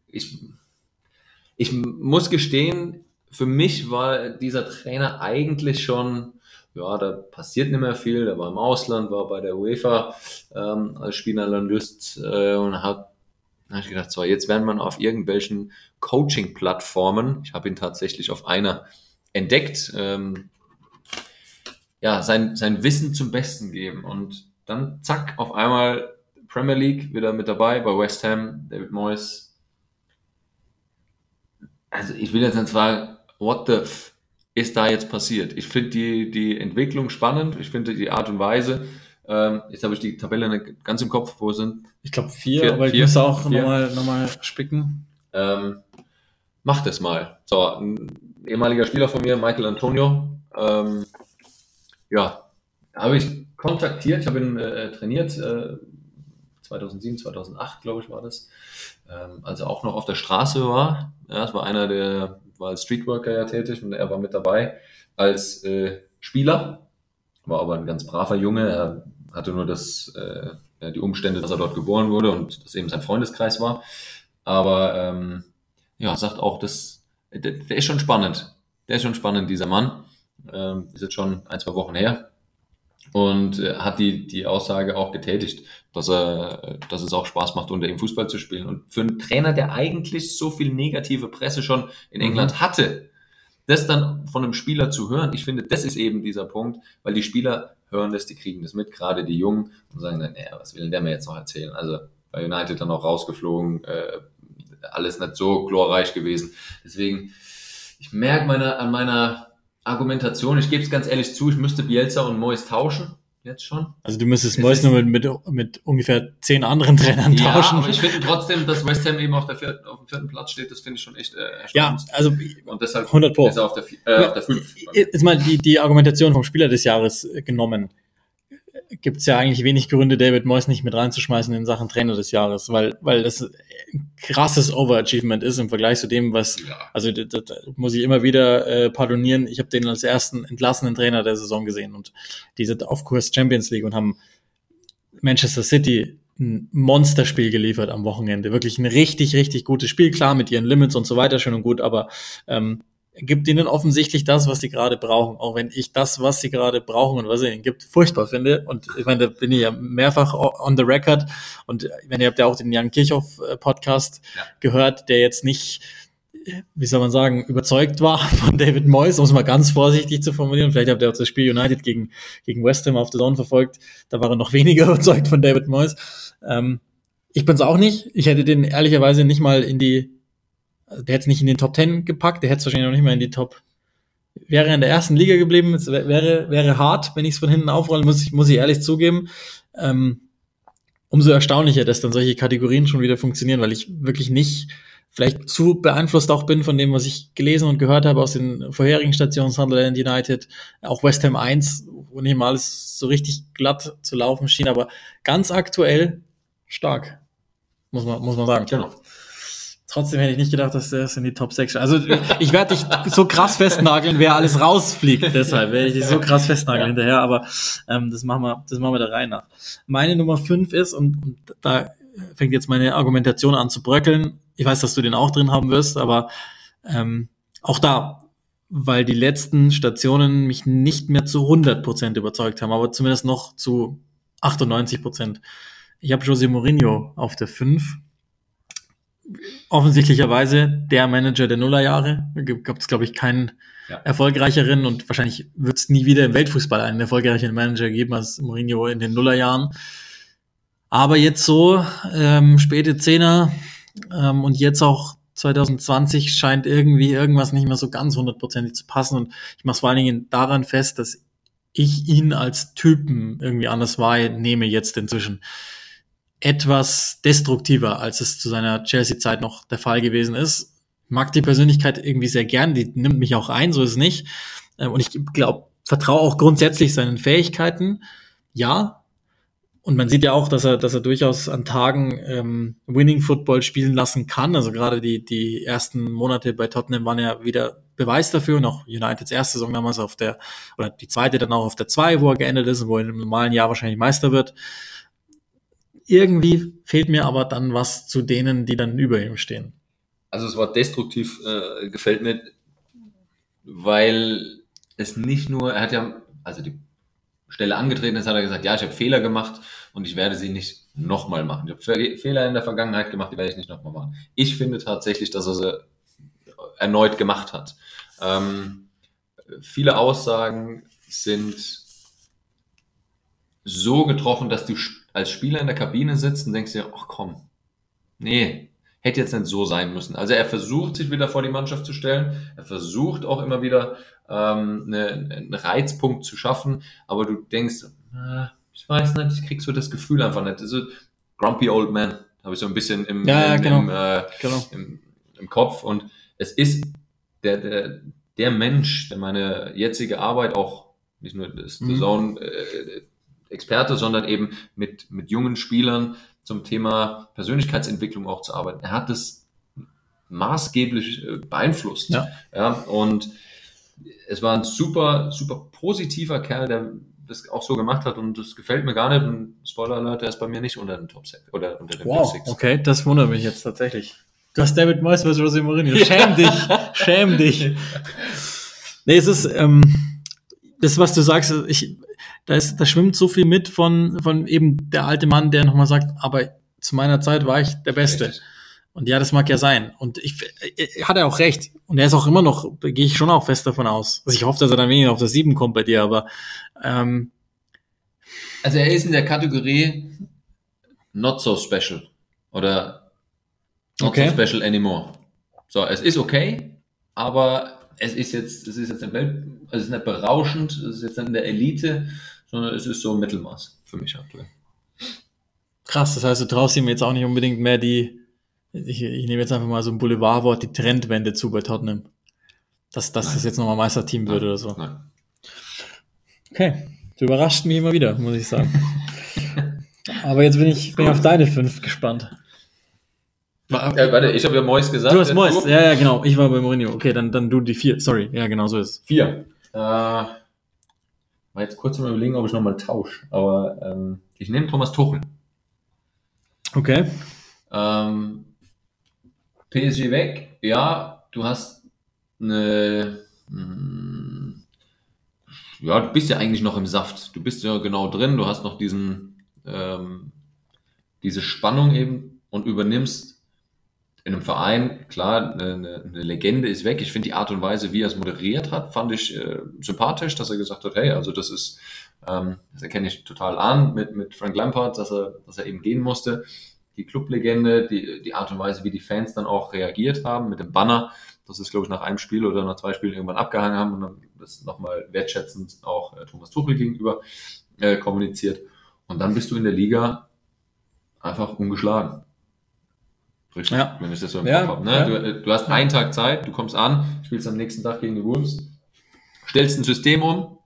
Ich muss gestehen, für mich war dieser Trainer eigentlich schon, ja, da passiert nicht mehr viel. Der war im Ausland, war bei der UEFA als Spielanalyst und habe ich gedacht, so, jetzt werden wir auf irgendwelchen Coaching-Plattformen, ich habe ihn tatsächlich auf einer entdeckt, sein Wissen zum Besten geben. Und dann zack, auf einmal Premier League wieder mit dabei bei West Ham, David Moyes. Also ich will jetzt nicht sagen, what the f ist da jetzt passiert? Ich finde die Entwicklung spannend, ich finde die Art und Weise. Jetzt habe ich die Tabelle nicht ganz im Kopf, wo sind? Ich glaube 4, aber ich muss auch nochmal spicken. Mach das mal. So, ein ehemaliger Spieler von mir, Michael Antonio, habe ich kontaktiert, ich habe ihn trainiert, 2007, 2008, glaube ich, war das, als er auch noch auf der Straße war. Ja, es war einer, der war als Streetworker ja tätig und er war mit dabei als Spieler, war aber ein ganz braver Junge. Er hatte nur die Umstände, dass er dort geboren wurde und dass eben sein Freundeskreis war. Aber sagt auch, der ist schon spannend. Der ist schon spannend, dieser Mann. Ist jetzt schon 1-2 Wochen her. Und hat die Aussage auch getätigt, dass es auch Spaß macht, unter ihm Fußball zu spielen. Und für einen Trainer, der eigentlich so viel negative Presse schon in England hatte, das dann von einem Spieler zu hören, ich finde, das ist eben dieser Punkt, weil die Spieler hören das, die kriegen das mit, gerade die Jungen, und sagen dann, was will denn der mir jetzt noch erzählen? Also bei United dann auch rausgeflogen, alles nicht so glorreich gewesen. Deswegen, ich merke an meiner Argumentation, ich gebe es ganz ehrlich zu, ich müsste Bielsa und Moyes tauschen, jetzt schon. Also du müsstest Moyes nur mit ungefähr 10 anderen Trainern tauschen. Ja, aber ich finde trotzdem, dass West Ham eben auf dem 4. Platz steht, das finde ich schon echt erstaunlich. Ja, also und deshalb 100%. ist er auf der 5. Jetzt mal die Argumentation vom Spieler des Jahres genommen. Gibt es ja eigentlich wenig Gründe, David Moyes nicht mit reinzuschmeißen in Sachen Trainer des Jahres, weil das ein krasses Overachievement ist im Vergleich zu dem, was, also das muss ich immer wieder pardonieren. Ich habe den als ersten entlassenen Trainer der Saison gesehen und die sind auf Kurs Champions League und haben Manchester City ein Monsterspiel geliefert am Wochenende. Wirklich ein richtig, richtig gutes Spiel, klar mit ihren Limits und so weiter, schön und gut, aber gibt ihnen offensichtlich das, was sie gerade brauchen, auch wenn ich das, was sie gerade brauchen und was es ihnen gibt, furchtbar finde. Und ich meine, da bin ich ja mehrfach on the record. Und ihr habt ja auch den Jan Kirchhoff Podcast gehört, der jetzt nicht, wie soll man sagen, überzeugt war von David Moyes, um es mal ganz vorsichtig zu formulieren. Vielleicht habt ihr auch das Spiel United gegen West Ham auf The Zone verfolgt. Da war er noch weniger überzeugt von David Moyes. Ich bin's auch nicht. Ich hätte den ehrlicherweise nicht mal der hätte es nicht in den Top 10 gepackt, der hätte es wahrscheinlich noch nicht mal in die wäre in der ersten Liga geblieben, es wäre hart, wenn ich es von hinten aufrolle, muss ich ehrlich zugeben. Umso erstaunlicher, dass dann solche Kategorien schon wieder funktionieren, weil ich wirklich nicht vielleicht zu beeinflusst auch bin von dem, was ich gelesen und gehört habe aus den vorherigen Stationen, Sunderland United, auch West Ham 1, wo nicht mal alles so richtig glatt zu laufen schien, aber ganz aktuell stark, muss man sagen. Genau. Trotzdem hätte ich nicht gedacht, dass das in die Top 6 Also ich werde dich so krass festnageln, wer alles rausfliegt. Deshalb werde ich dich so krass festnageln hinterher. Aber das machen wir der Reihe nach. Meine Nummer 5 ist, und da fängt jetzt meine Argumentation an zu bröckeln. Ich weiß, dass du den auch drin haben wirst, aber auch da, weil die letzten Stationen mich nicht mehr zu 100% überzeugt haben, aber zumindest noch zu 98%. Ich habe José Mourinho auf der 5. Offensichtlicherweise der Manager der Nullerjahre. Gab es, glaube ich, keinen erfolgreicheren und wahrscheinlich wird es nie wieder im Weltfußball einen erfolgreicheren Manager geben als Mourinho in den Nullerjahren. Aber jetzt so späte Zehner und jetzt auch 2020 scheint irgendwie irgendwas nicht mehr so ganz hundertprozentig zu passen und ich mache es vor allen Dingen daran fest, dass ich ihn als Typen irgendwie anders wahrnehme jetzt inzwischen. Etwas destruktiver, als es zu seiner Chelsea-Zeit noch der Fall gewesen ist. Mag die Persönlichkeit irgendwie sehr gern, die nimmt mich auch ein, so ist es nicht. Und ich vertraue auch grundsätzlich seinen Fähigkeiten. Ja. Und man sieht ja auch, dass er durchaus an Tagen Winning Football spielen lassen kann. Also gerade die ersten Monate bei Tottenham waren ja wieder Beweis dafür. Und auch Uniteds erste Saison damals oder die zweite dann auch auf der 2, wo er geendet ist und wo er im normalen Jahr wahrscheinlich Meister wird. Irgendwie fehlt mir aber dann was zu denen, die dann über ihm stehen. Also das Wort destruktiv gefällt mir, weil es nicht nur, er hat ja, also die Stelle angetreten ist, hat er gesagt, ja, ich habe Fehler gemacht und ich werde sie nicht nochmal machen. Ich habe Fehler in der Vergangenheit gemacht, die werde ich nicht nochmal machen. Ich finde tatsächlich, dass er sie erneut gemacht hat. Viele Aussagen sind so getroffen, dass du als Spieler in der Kabine sitzt und denkst dir, ach komm, nee, hätte jetzt nicht so sein müssen. Also er versucht, sich wieder vor die Mannschaft zu stellen. Er versucht auch immer wieder einen Reizpunkt zu schaffen. Aber du denkst, ich weiß nicht, ich krieg so das Gefühl einfach nicht. Also Grumpy Old Man habe ich so ein bisschen im Kopf. Und es ist der Mensch, der meine jetzige Arbeit auch, nicht nur das Zone Experte, sondern eben mit jungen Spielern zum Thema Persönlichkeitsentwicklung auch zu arbeiten. Er hat das maßgeblich beeinflusst. Ja, und es war ein super, super positiver Kerl, der das auch so gemacht hat und das gefällt mir gar nicht. Und Spoiler Alert, der ist bei mir nicht unter den Top 6 oder unter den Top 6. Okay, das wundert mich jetzt tatsächlich. Du hast David Moyes versus Jose Mourinho. Schäm dich, schäm dich. Nee, es ist, das, was du sagst, da schwimmt so viel mit von eben der alte Mann, der nochmal sagt, aber zu meiner Zeit war ich der Beste. Richtig. Und ja, das mag ja sein. Und hat er auch recht. Und er ist auch immer noch, gehe ich schon auch fest davon aus. Also ich hoffe, dass er dann weniger auf der 7 kommt bei dir, aber also er ist in der Kategorie not so special oder not so special anymore. So, es ist okay, aber es ist jetzt eine Welt, also es ist nicht berauschend, es ist jetzt nicht in der Elite, sondern es ist so ein Mittelmaß für mich aktuell. Krass, das heißt, du traust ihm jetzt auch nicht unbedingt mehr ich nehme jetzt einfach mal so ein Boulevardwort, die Trendwende zu bei Tottenham. Dass das jetzt nochmal Meisterteam wird oder so. Nein. Okay, du überrascht mich immer wieder, muss ich sagen. Aber jetzt bin ich auf deine 5 gespannt. Warte, ich habe ja Moyes gesagt. Du hast Moyes, ja, genau. Ich war bei Mourinho. Okay, dann du die 4. Sorry, ja, genau so ist es. 4. War jetzt kurz mal überlegen, ob ich nochmal tausche. Aber ich nehme Thomas Tuchel. Okay. PSG weg. Ja, du hast du bist ja eigentlich noch im Saft. Du bist ja genau drin. Du hast noch diese Spannung eben und übernimmst in einem Verein, klar, eine Legende ist weg. Ich finde die Art und Weise, wie er es moderiert hat, fand ich sympathisch, dass er gesagt hat, hey, also das erkenne ich total an mit Frank Lampard, dass er eben gehen musste. Die Clublegende, die Art und Weise, wie die Fans dann auch reagiert haben mit dem Banner, das ist, glaube ich, nach einem Spiel oder nach 2 Spielen irgendwann abgehangen haben und dann das nochmal wertschätzend auch Thomas Tuchel gegenüber kommuniziert. Und dann bist du in der Liga einfach ungeschlagen. Richtig, ja. Wenn ich das so im Kopf habe. Ne? Ja. Du hast einen Tag Zeit, du kommst an, spielst am nächsten Tag gegen die Wolves, stellst ein System um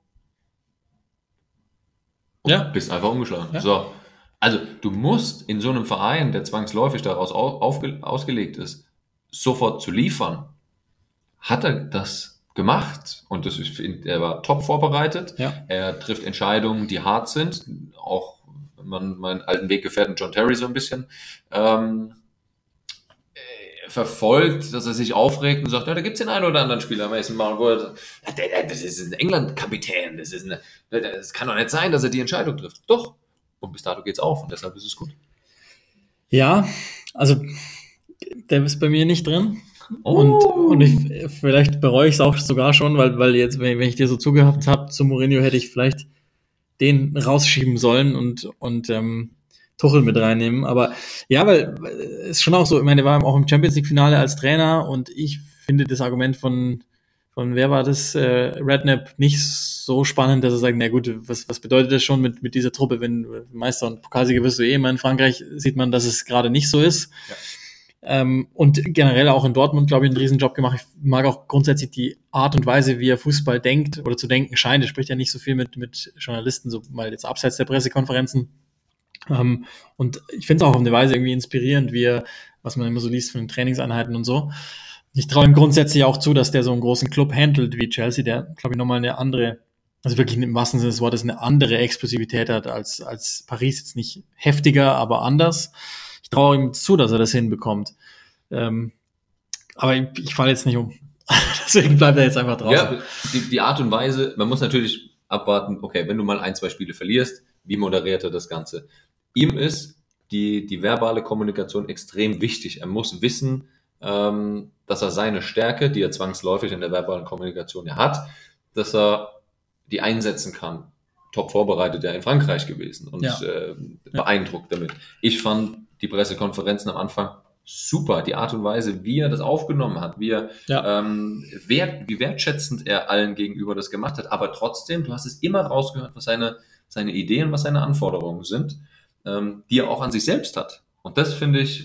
und bist einfach ungeschlagen. Ja. So. Also du musst in so einem Verein, der zwangsläufig daraus ausgelegt ist, sofort zu liefern. Hat er das gemacht und er war top vorbereitet. Ja. Er trifft Entscheidungen, die hart sind. Auch wenn man meinen alten Weggefährten John Terry so ein bisschen verfolgt, dass er sich aufregt und sagt, ja, da gibt es den einen oder anderen Spieler, Mason Mount, das ist ein England-Kapitän, das kann doch nicht sein, dass er die Entscheidung trifft. Doch. Und bis dato geht's auf und deshalb ist es gut. Ja, also der ist bei mir nicht drin. Und vielleicht bereue ich es auch sogar schon, weil jetzt, wenn ich dir so zugehört habe zu Mourinho, hätte ich vielleicht den rausschieben sollen und Tuchel mit reinnehmen. Aber ja, weil es ist schon auch so, ich meine, der war auch im Champions-League-Finale als Trainer und ich finde das Argument von wer war das, Redknapp, nicht so spannend, dass er sagt, na gut, was bedeutet das schon mit dieser Truppe, wenn Meister und Pokalsieger wirst du eh immer in Frankreich, sieht man, dass es gerade nicht so ist. Ja. Und generell auch in Dortmund, glaube ich, einen Riesenjob gemacht. Ich mag auch grundsätzlich die Art und Weise, wie er Fußball denkt oder zu denken scheint. Er spricht ja nicht so viel mit Journalisten, so mal jetzt abseits der Pressekonferenzen. Und ich finde es auch auf eine Weise irgendwie inspirierend, wie er, was man immer so liest von den Trainingseinheiten und so. Ich traue ihm grundsätzlich auch zu, dass der so einen großen Club handelt wie Chelsea, der, glaube ich, nochmal eine andere, also wirklich im wahrsten Sinne des Wortes, eine andere Explosivität hat als Paris. Jetzt nicht heftiger, aber anders. Ich traue ihm zu, dass er das hinbekommt. Aber ich falle jetzt nicht um. Deswegen bleibt er jetzt einfach draußen. Ja, die Art und Weise, man muss natürlich abwarten, okay, wenn du mal 1-2 Spiele verlierst, wie moderiert er das Ganze? Ihm ist die verbale Kommunikation extrem wichtig. Er muss wissen, dass er seine Stärke, die er zwangsläufig in der verbalen Kommunikation ja hat, dass er die einsetzen kann. Top vorbereitet ja in Frankreich gewesen und beeindruckt damit. Ich fand die Pressekonferenzen am Anfang super, die Art und Weise, wie er das aufgenommen hat, wie wertschätzend er allen gegenüber das gemacht hat, aber trotzdem, du hast es immer rausgehört, was seine Ideen, was seine Anforderungen sind, die er auch an sich selbst hat. Und das finde ich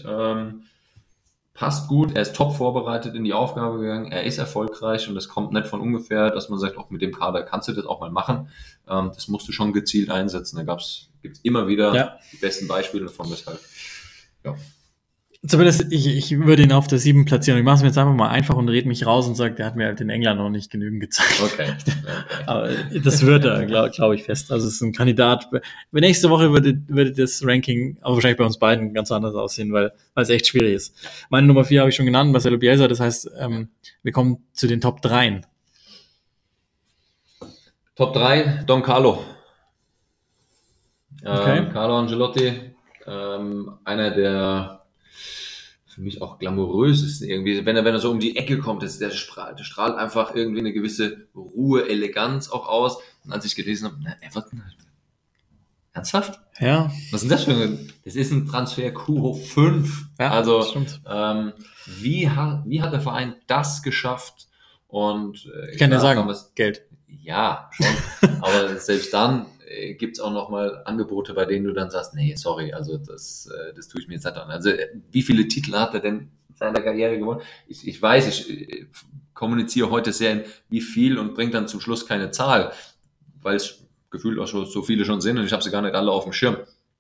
passt gut, er ist top vorbereitet in die Aufgabe gegangen, er ist erfolgreich und es kommt nicht von ungefähr, dass man sagt, auch mit dem Kader kannst du das auch mal machen. Das musst du schon gezielt einsetzen. Da gibt's immer wieder die besten Beispiele davon, weshalb. Ja. Zumindest, ich würde ihn auf der 7 platzieren. Ich mache es mir jetzt einfach mal einfach und red mich raus und sage, der hat mir halt in England noch nicht genügend gezeigt. Okay. Aber das wird er, glaube ich, fest. Also es ist ein Kandidat. Nächste Woche würde das Ranking aber wahrscheinlich bei uns beiden ganz anders aussehen, weil es echt schwierig ist. Meine Nummer 4 habe ich schon genannt, Marcelo Bielsa. Das heißt, wir kommen zu den Top 3. Top 3, Don Carlo. Okay. Carlo Ancelotti, einer der für mich auch glamourös ist irgendwie, wenn er so um die Ecke kommt, der strahlt einfach irgendwie eine gewisse Ruhe, Eleganz auch aus. Und als ich gelesen habe, Everton, ernsthaft? Ja. Was ist denn das für ein, das ist ein Transfer Q 5. Ja, also, stimmt. Wie hat der Verein das geschafft? Und ich kann dir sagen, Geld. Ja, schon. Aber selbst dann gibt's auch nochmal Angebote, bei denen du dann sagst, nee, sorry, also das tue ich mir jetzt nicht an. Also wie viele Titel hat er denn in seiner Karriere gewonnen? Ich weiß, ich kommuniziere heute sehr in wie viel und bringe dann zum Schluss keine Zahl, weil es gefühlt auch so viele schon sind und ich habe sie gar nicht alle auf dem Schirm.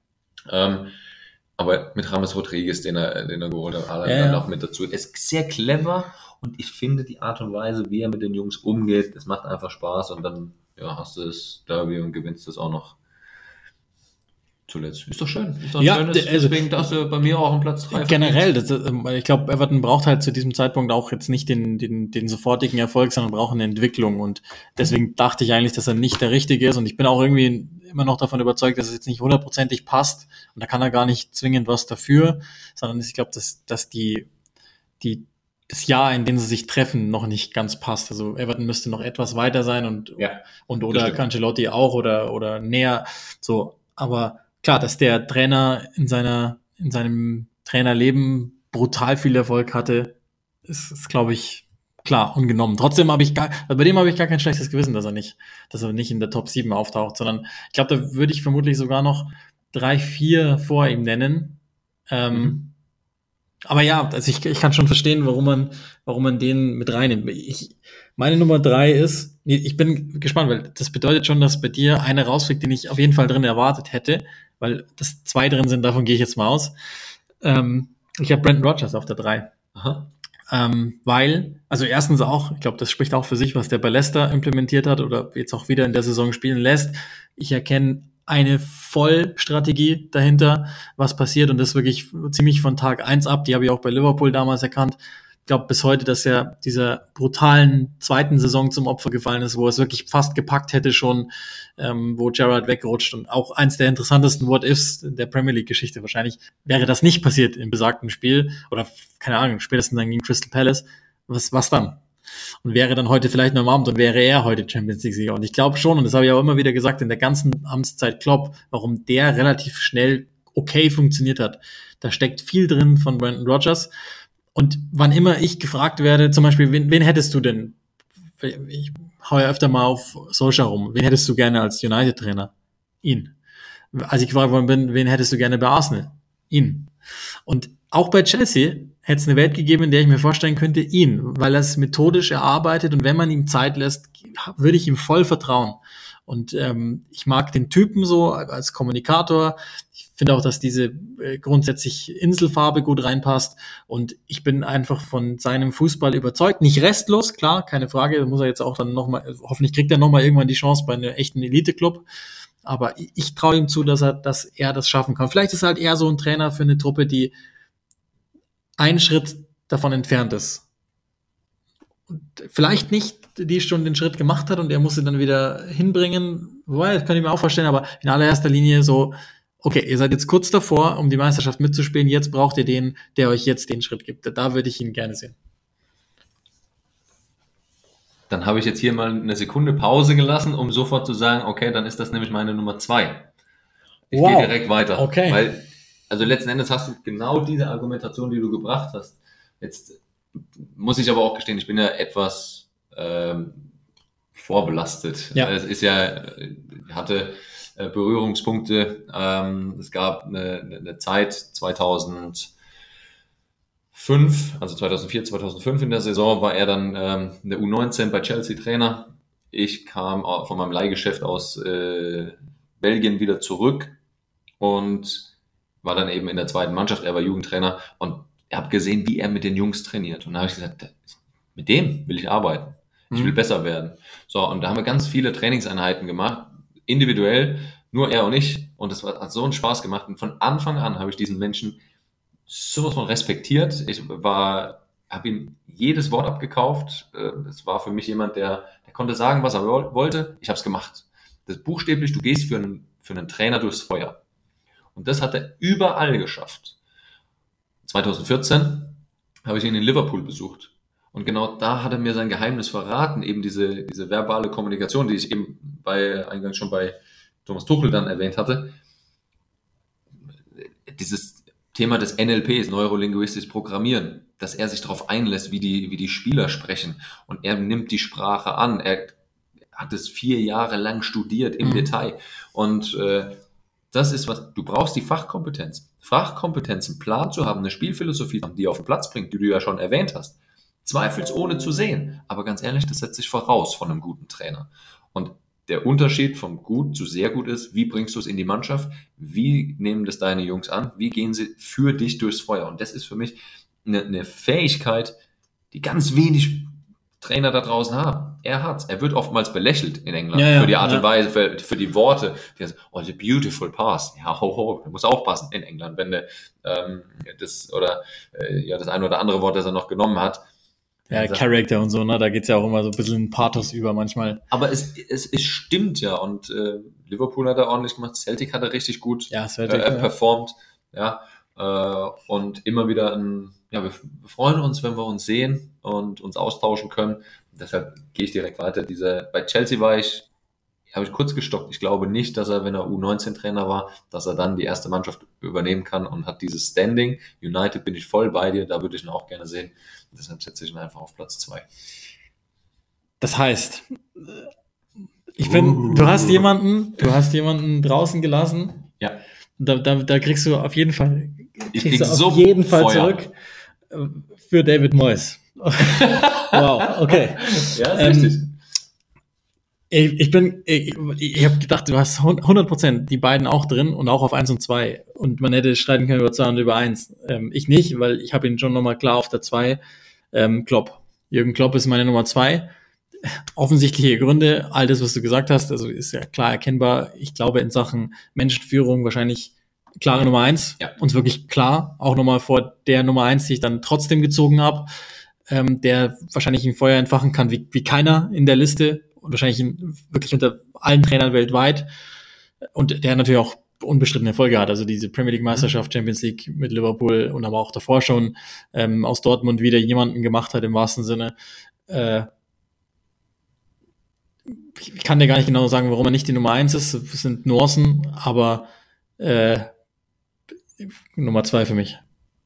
Aber mit James Rodriguez, den er geholt hat, dann noch mit dazu. Er ist sehr clever und ich finde die Art und Weise, wie er mit den Jungs umgeht, das macht einfach Spaß und dann hast du das Derby und gewinnst das auch noch zuletzt. Ist doch schön. Ist doch schön, deswegen darfst du bei mir auch einen Platz 3. Generell, ich glaube, Everton braucht halt zu diesem Zeitpunkt auch jetzt nicht den sofortigen Erfolg, sondern braucht eine Entwicklung und deswegen dachte ich eigentlich, dass er nicht der Richtige ist und ich bin auch irgendwie immer noch davon überzeugt, dass es jetzt nicht 100%ig passt und da kann er gar nicht zwingend was dafür, sondern ich glaube, dass das Jahr, in dem sie sich treffen, noch nicht ganz passt. Also Everton müsste noch etwas weiter sein und oder Ancelotti auch oder näher so, aber klar, dass der Trainer in seinem Trainerleben brutal viel Erfolg hatte, ist glaube ich, klar, ungenommen. Trotzdem bei dem habe ich gar kein schlechtes Gewissen, dass er nicht in der Top 7 auftaucht, sondern ich glaube, da würde ich vermutlich sogar noch 3, 4 vor ihm nennen. Aber ja, also ich kann schon verstehen, warum man den mit reinnimmt. Meine Nummer 3 ist, ich bin gespannt, weil das bedeutet schon, dass bei dir einer rausfliegt, den ich auf jeden Fall drin erwartet hätte, weil das 2 drin sind, davon gehe ich jetzt mal aus. Ich habe Brendan Rodgers auf der 3. Aha. Weil, also erstens auch, ich glaube, das spricht auch für sich, was der bei Leicester implementiert hat oder jetzt auch wieder in der Saison spielen lässt. Ich erkenne eine Vollstrategie dahinter, was passiert und das wirklich ziemlich von Tag 1 ab. Die habe ich auch bei Liverpool damals erkannt. Ich glaube bis heute, dass er dieser brutalen 2. Saison zum Opfer gefallen ist, wo er es wirklich fast gepackt hätte schon, wo Gerrard wegrutscht und auch eins der interessantesten What-Ifs der Premier League-Geschichte wahrscheinlich, wäre das nicht passiert im besagten Spiel oder keine Ahnung, spätestens dann gegen Crystal Palace. Was dann? Und wäre dann heute vielleicht noch im Amt und wäre er heute Champions League-Sieger. Und ich glaube schon, und das habe ich auch immer wieder gesagt, in der ganzen Amtszeit Klopp, warum der relativ schnell okay funktioniert hat. Da steckt viel drin von Brandon Rodgers. Und wann immer ich gefragt werde, zum Beispiel, wen hättest du denn? Ich hau ja öfter mal auf Solskjaer rum. Wen hättest du gerne als United-Trainer? Ihn. Als ich gefragt worden bin, wen hättest du gerne bei Arsenal? Ihn. Und auch bei Chelsea hätte es eine Welt gegeben, in der ich mir vorstellen könnte, ihn, weil er es methodisch erarbeitet und wenn man ihm Zeit lässt, würde ich ihm voll vertrauen. Und ich mag den Typen so als Kommunikator. Ich finde auch, dass diese grundsätzlich Inselfarbe gut reinpasst. Und ich bin einfach von seinem Fußball überzeugt. Nicht restlos, klar, keine Frage. Da muss er jetzt auch dann nochmal, hoffentlich kriegt er nochmal irgendwann die Chance bei einem echten Elite-Club. Aber ich traue ihm zu, dass er das schaffen kann. Vielleicht ist er halt eher so ein Trainer für eine Truppe, die einen Schritt davon entfernt ist. Und vielleicht nicht, die schon den Schritt gemacht hat und er muss sie dann wieder hinbringen. Wobei, das kann ich mir auch vorstellen, aber in allererster Linie so, okay, ihr seid jetzt kurz davor, um die Meisterschaft mitzuspielen, jetzt braucht ihr den, der euch jetzt den Schritt gibt. Da würde ich ihn gerne sehen. Dann habe ich jetzt hier mal eine Sekunde Pause gelassen, um sofort zu sagen, okay, dann ist das nämlich meine Nummer 2. Ich gehe direkt weiter. Okay. Weil, also letzten Endes hast du genau diese Argumentation, die du gebracht hast. Jetzt muss ich aber auch gestehen, ich bin ja etwas vorbelastet. Ja. Es ist ja, hatte Berührungspunkte. Es gab eine Zeit 2005, also 2004, 2005 in der Saison war er dann in der U19 bei Chelsea Trainer. Ich kam von meinem Leihgeschäft aus Belgien wieder zurück und war dann eben in der zweiten Mannschaft. Er war Jugendtrainer und ich habe gesehen, wie er mit den Jungs trainiert. Und da habe ich gesagt, mit dem will ich arbeiten. Ich will besser werden. So, und da haben wir ganz viele Trainingseinheiten gemacht, individuell, nur er und ich. Und das hat so einen Spaß gemacht. Und von Anfang an habe ich diesen Menschen sowas von respektiert. Ich habe ihm jedes Wort abgekauft. Es war für mich jemand, der konnte sagen, was er wollte. Ich habe es gemacht. Das buchstäblich, du gehst für einen Trainer durchs Feuer. Und das hat er überall geschafft. 2014 habe ich ihn in Liverpool besucht. Und genau da hat er mir sein Geheimnis verraten, eben diese verbale Kommunikation, die ich eben eingangs schon bei Thomas Tuchel dann erwähnt hatte. Dieses Thema des NLPs, neurolinguistisches Programmieren, dass er sich darauf einlässt, wie die Spieler sprechen. Und er nimmt die Sprache an. Er hat es 4 Jahre lang studiert im Detail. Und das ist was, du brauchst die Fachkompetenz. Fachkompetenz, einen Plan zu haben, eine Spielphilosophie, die auf den Platz bringt, die du ja schon erwähnt hast. Zweifelsohne zu sehen. Aber ganz ehrlich, das setzt sich voraus von einem guten Trainer. Und der Unterschied von gut zu sehr gut ist, wie bringst du es in die Mannschaft? Wie nehmen das deine Jungs an? Wie gehen sie für dich durchs Feuer? Und das ist für mich eine Fähigkeit, die ganz wenig Trainer da draußen haben. Er hat's. Er wird oftmals belächelt in England für die Art und Weise, für die Worte. The beautiful pass. Ja, du musst aufpassen in England, wenn du das eine oder andere Wort, das er noch genommen hat. Ja, Character und so, ne? Da geht's ja auch immer so ein bisschen Pathos über manchmal. Aber es stimmt ja. Und Liverpool hat er ordentlich gemacht, Celtic hat er richtig gut performt. Ja. Und immer wieder wir freuen uns, wenn wir uns sehen und uns austauschen können. Deshalb gehe ich direkt weiter. Bei Chelsea habe ich kurz gestockt. Ich glaube nicht, dass er, wenn er U19-Trainer war, dass er dann die erste Mannschaft übernehmen kann und hat dieses Standing. United bin ich voll bei dir, da würde ich ihn auch gerne sehen. Deshalb setze ich ihn einfach auf Platz 2. Das heißt, du hast jemanden draußen gelassen. Ja. Da kriegst du auf jeden Fall, Feuer zurück für David Moyes. Wow, okay. Ja, ist richtig. Ich habe gedacht, du hast 100% die beiden auch drin und auch auf 1 und 2. Und man hätte streiten können über 2 und über 1. Ich nicht, weil ich habe ihn schon nochmal klar auf der 2. Klopp. Jürgen Klopp ist meine Nummer 2. Offensichtliche Gründe, all das, was du gesagt hast, also ist ja klar erkennbar. Ich glaube, in Sachen Menschenführung wahrscheinlich klare Nummer 1. Ja. Und wirklich klar, auch nochmal vor der Nummer 1, die ich dann trotzdem gezogen habe, der wahrscheinlich ein Feuer entfachen kann wie keiner in der Liste und wahrscheinlich wirklich unter allen Trainern weltweit und der natürlich auch unbestrittene Erfolge hat, also diese Premier League Meisterschaft, Champions League mit Liverpool und aber auch davor schon aus Dortmund wieder jemanden gemacht hat im wahrsten Sinne. Ich kann dir gar nicht genau sagen, warum er nicht die Nummer 1 ist, das sind Nuancen, aber Nummer 2 für mich.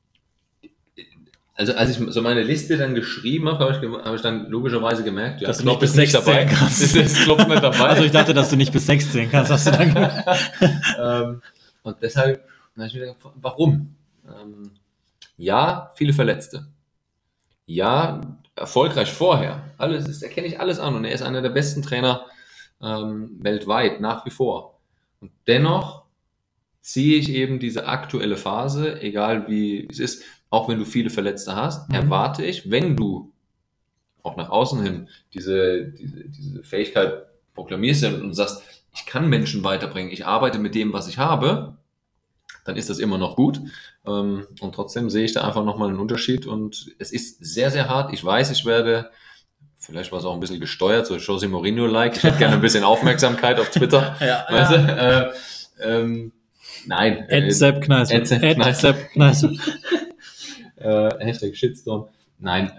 Also als ich so meine Liste dann geschrieben habe, habe ich dann logischerweise gemerkt, ja, Dass du Klopp nicht bis ist nicht 6 dabei. zählen kannst. Ist Klopp nicht dabei. Also ich dachte, dass du nicht bis 6 zählen kannst, hast du dann gemacht. Und deshalb habe ich mir gedacht, warum? Ja, viele Verletzte. Ja, erfolgreich vorher. Alles, das erkenne ich alles an. Und er ist einer der besten Trainer weltweit, nach wie vor. Und dennoch ziehe ich eben diese aktuelle Phase, egal wie es ist, auch wenn du viele Verletzte hast, erwarte ich, wenn du auch nach außen hin diese Fähigkeit proklamierst und sagst, ich kann Menschen weiterbringen, ich arbeite mit dem, was ich habe, dann ist das immer noch gut. Und trotzdem sehe ich da einfach nochmal einen Unterschied und es ist sehr, sehr hart. Ich weiß, ich werde, vielleicht war es auch ein bisschen gesteuert, so Jose Mourinho-like, ich hätte gerne ein bisschen Aufmerksamkeit auf Twitter. Weißt du? Nein. Sepp Kneißl. Sepp Kneißl. Hashtag Shitstorm. Nein,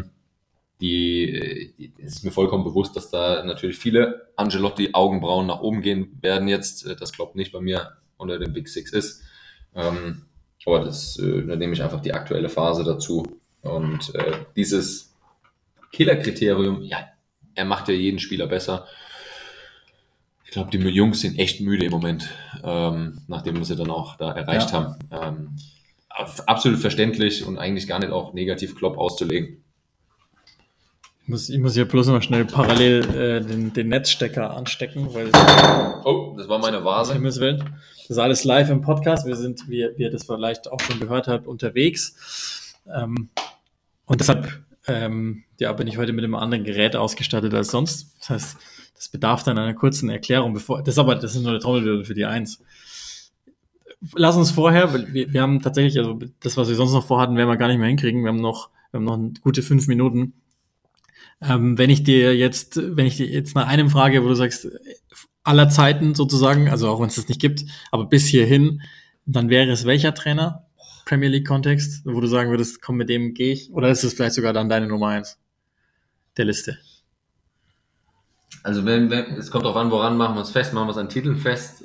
es ist mir vollkommen bewusst, dass da natürlich viele Ancelotti-Augenbrauen nach oben gehen werden jetzt. Das glaubt nicht bei mir unter den Big Six ist. Aber da nehme ich einfach die aktuelle Phase dazu. Und dieses Killer-Kriterium, ja, er macht ja jeden Spieler besser. Ich glaube, die Jungs sind echt müde im Moment, nachdem wir sie dann auch da erreicht haben. Absolut verständlich und eigentlich gar nicht auch negativ Klopp auszulegen. Ich muss hier bloß noch schnell parallel den Netzstecker anstecken, weil... Oh, das war meine Vase. Himmelswillen. Das ist alles live im Podcast. Wir sind, wie ihr das vielleicht auch schon gehört habt, unterwegs. Und deshalb bin ich heute mit einem anderen Gerät ausgestattet als sonst. Das heißt, das bedarf dann einer kurzen Erklärung. Das sind nur die Trommelwirbel für die 1. Lass uns vorher, wir haben tatsächlich, also das, was wir sonst noch vorhatten, werden wir gar nicht mehr hinkriegen. Wir haben noch gute 5 Minuten. Wenn ich dir jetzt nach einem frage, wo du sagst, aller Zeiten sozusagen, also auch wenn es das nicht gibt, aber bis hierhin, dann wäre es welcher Trainer? Premier League Kontext, wo du sagen würdest, komm, mit dem gehe ich? Oder ist es vielleicht sogar dann deine Nummer 1 der Liste? Also es kommt darauf an, woran machen wir es fest, machen wir es an Titeln fest,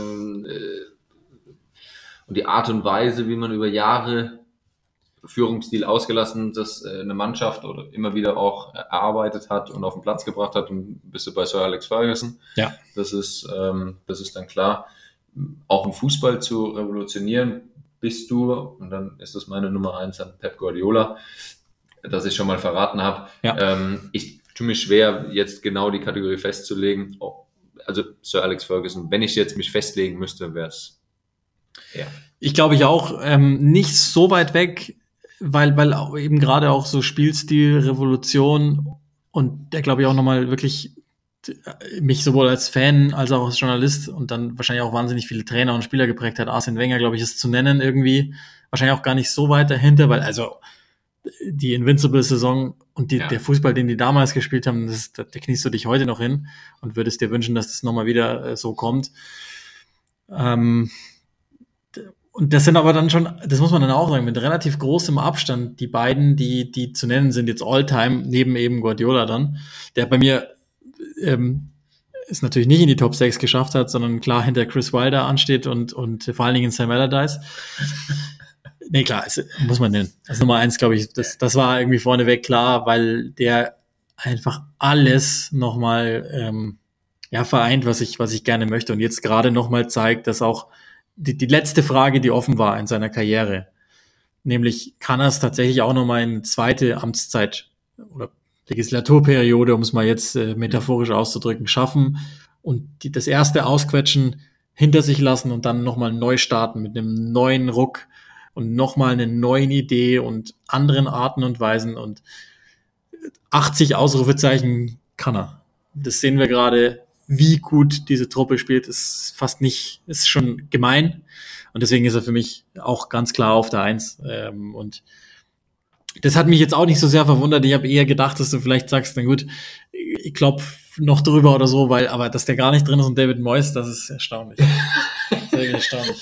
und die Art und Weise, wie man über Jahre Führungsstil ausgelassen, das eine Mannschaft oder immer wieder auch erarbeitet hat und auf den Platz gebracht hat, und bist du bei Sir Alex Ferguson. Ja. Das ist dann klar. Auch im Fußball zu revolutionieren bist du, und dann ist das meine Nummer 1 an Pep Guardiola, dass ich schon mal verraten habe. Ja. Ich tue mich schwer, jetzt genau die Kategorie festzulegen. Also Sir Alex Ferguson, wenn ich jetzt mich festlegen müsste, wäre es ja. Ich glaube auch nicht so weit weg, weil eben gerade auch so Spielstil, Revolution und der, glaube ich, auch nochmal wirklich mich sowohl als Fan als auch als Journalist und dann wahrscheinlich auch wahnsinnig viele Trainer und Spieler geprägt hat. Arsene Wenger, glaube ich, ist zu nennen irgendwie. Wahrscheinlich auch gar nicht so weit dahinter, weil also die Invincible-Saison und der Fußball, den die damals gespielt haben, da kniest du dich heute noch hin und würdest dir wünschen, dass das nochmal wieder so kommt. Und das sind aber dann schon, das muss man dann auch sagen, mit relativ großem Abstand, die beiden, die zu nennen sind jetzt All-Time, neben eben Guardiola dann, der bei mir es natürlich nicht in die Top 6 geschafft hat, sondern klar hinter Chris Wilder ansteht und vor allen Dingen Sam Allardyce. Nee, klar, muss man nennen. Also Nummer 1, glaube ich, das war irgendwie vorneweg klar, weil der einfach alles nochmal vereint, was ich gerne möchte und jetzt gerade nochmal zeigt, dass auch die letzte Frage, die offen war in seiner Karriere, nämlich kann er es tatsächlich auch nochmal in zweite Amtszeit oder Legislaturperiode, um es mal jetzt metaphorisch auszudrücken, schaffen und das erste Ausquetschen hinter sich lassen und dann nochmal neu starten mit einem neuen Ruck und nochmal eine neue Idee und anderen Arten und Weisen und 80 Ausrufezeichen kann er. Das sehen wir gerade, wie gut diese Truppe spielt, ist schon gemein und deswegen ist er für mich auch ganz klar auf der 1 und das hat mich jetzt auch nicht so sehr verwundert. Ich habe eher gedacht, dass du vielleicht sagst, na gut, ich klopfe noch drüber oder so, aber dass der gar nicht drin ist und David Moyes, das ist erstaunlich. Sehr erstaunlich.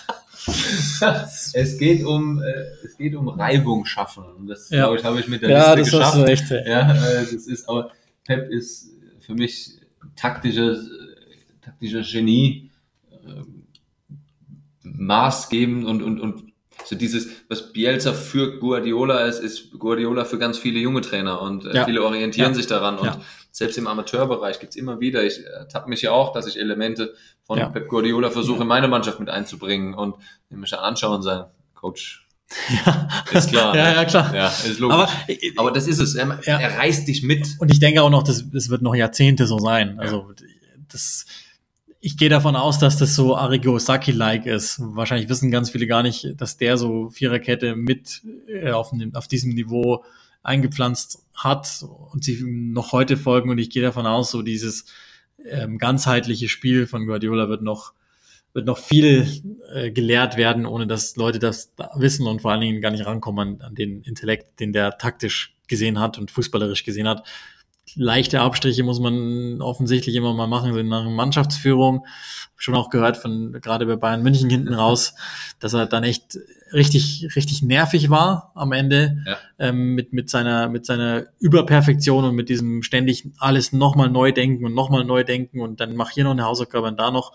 Es geht um Reibung schaffen. Und das, glaube ich, habe ich mit der Liste geschafft. Das hast du echt. Ja, das ist, aber Pep ist für mich taktischer Genie. maßgebend und so dieses, was Bielsa für Guardiola ist Guardiola für ganz viele junge Trainer und viele orientieren sich daran und selbst im Amateurbereich gibt's immer wieder, ich tappe mich ja auch, dass ich Elemente von Pep Guardiola versuche, in meine Mannschaft mit einzubringen und mich dann anschauen und sagen, Coach, ist klar. Ja, klar. Ja, ist logisch. Aber das ist es. Er reißt dich mit. Und ich denke auch noch, das wird noch Jahrzehnte so sein. Also ich gehe davon aus, dass das so Arrigo Sacchi-like ist. Wahrscheinlich wissen ganz viele gar nicht, dass der so Viererkette mit auf diesem Niveau eingepflanzt hat und sie noch heute folgen. Und ich gehe davon aus, so dieses ganzheitliche Spiel von Guardiola wird noch viel gelehrt werden, ohne dass Leute das wissen und vor allen Dingen gar nicht rankommen an den Intellekt, den der taktisch gesehen hat und fußballerisch gesehen hat. Leichte Abstriche muss man offensichtlich immer mal machen, so nach Mannschaftsführung. Schon auch gehört von gerade bei Bayern München hinten raus, dass er dann echt richtig nervig war am Ende, mit seiner Überperfektion und mit diesem ständig alles nochmal neu denken und dann mach hier noch eine Hausaufgabe und da noch.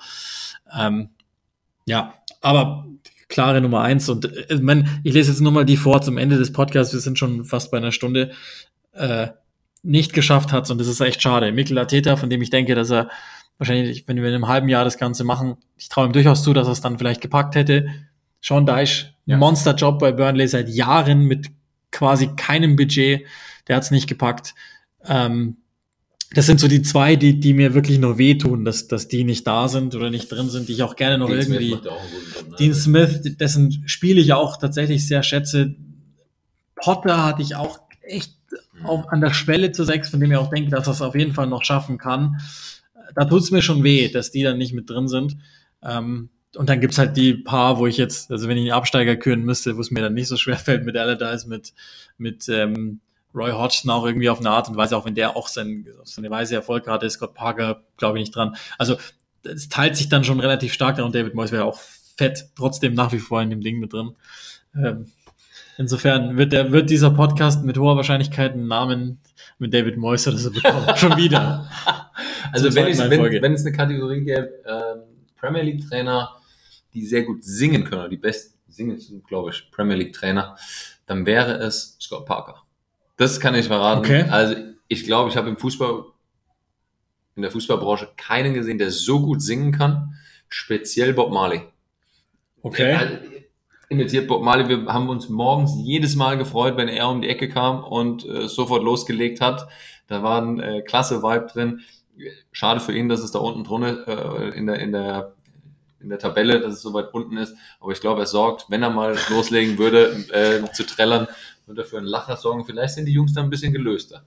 Aber klare Nummer 1 und ich lese jetzt nur mal die vor zum Ende des Podcasts, wir sind schon fast bei einer Stunde, nicht geschafft hat und das ist echt schade. Mikel Arteta, von dem ich denke, dass er wahrscheinlich, wenn wir in einem halben Jahr das Ganze machen, ich traue ihm durchaus zu, dass er es dann vielleicht gepackt hätte. Sean Dyche, Monsterjob bei Burnley seit Jahren mit quasi keinem Budget, der hat es nicht gepackt. Das sind so die zwei, die mir wirklich nur wehtun, dass die nicht da sind oder nicht drin sind, die ich auch gerne noch irgendwie. Dean Smith, dessen Spiel ich auch tatsächlich sehr schätze. Potter hatte ich auch echt an der Schwelle zu 6, von dem ich auch denke, dass er es auf jeden Fall noch schaffen kann. Da tut's mir schon weh, dass die dann nicht mit drin sind. Und dann gibt's halt die paar, wo ich jetzt, also wenn ich einen Absteiger küren müsste, wo es mir dann nicht so schwer fällt mit Allardyce, mit Roy Hodgson auch irgendwie auf eine Art und Weise, auch wenn der auch auf seine Weise Erfolg hatte, ist Scott Parker, glaube ich, nicht dran. Also es teilt sich dann schon relativ stark da und David Moyes wäre auch fett, trotzdem nach wie vor in dem Ding mit drin. Insofern wird dieser Podcast mit hoher Wahrscheinlichkeit einen Namen mit David Moyes oder so bekommen. Schon wieder. Also wenn es eine Kategorie gäbe, Premier League Trainer, die sehr gut singen können, oder die besten singen sind, glaube ich, Premier League Trainer, dann wäre es Scott Parker. Das kann ich verraten. Okay. Also ich glaube, ich habe in der Fußballbranche keinen gesehen, der so gut singen kann. Speziell Bob Marley. Okay. Imitiert Bob Marley. Wir haben uns morgens jedes Mal gefreut, wenn er um die Ecke kam und sofort losgelegt hat. Da war ein klasse Vibe drin. Schade für ihn, dass es da unten drunter in der Tabelle, dass es so weit unten ist. Aber ich glaube, er sorgt, wenn er mal loslegen würde, zu trällern, würde er für einen Lacher sorgen. Vielleicht sind die Jungs da ein bisschen gelöster.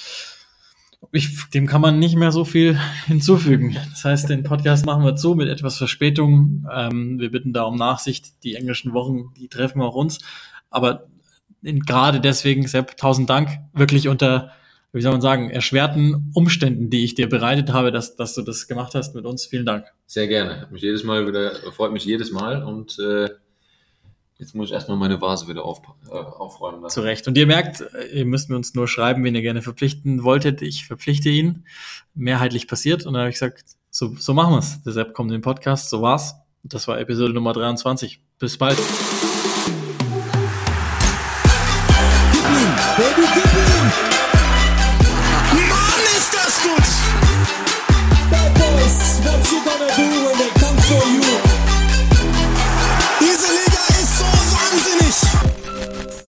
Dem kann man nicht mehr so viel hinzufügen. Das heißt, den Podcast machen wir zu mit etwas Verspätung. Wir bitten da um Nachsicht. Die englischen Wochen, die treffen auch uns. Aber gerade deswegen, Sepp, 1000 Dank. Wirklich unter, wie soll man sagen, erschwerten Umständen, die ich dir bereitet habe, dass du das gemacht hast mit uns. Vielen Dank. Sehr gerne. Freut mich jedes Mal und jetzt muss ich erstmal meine Vase wieder aufräumen. Zu Recht. Und ihr merkt, ihr müsst mir uns nur schreiben, wen ihr gerne verpflichten wolltet. Ich verpflichte ihn. Mehrheitlich passiert. Und dann habe ich gesagt, so machen wir es. Deshalb kommt in den Podcast. So war's. Und das war Episode Nummer 23. Bis bald. Baby,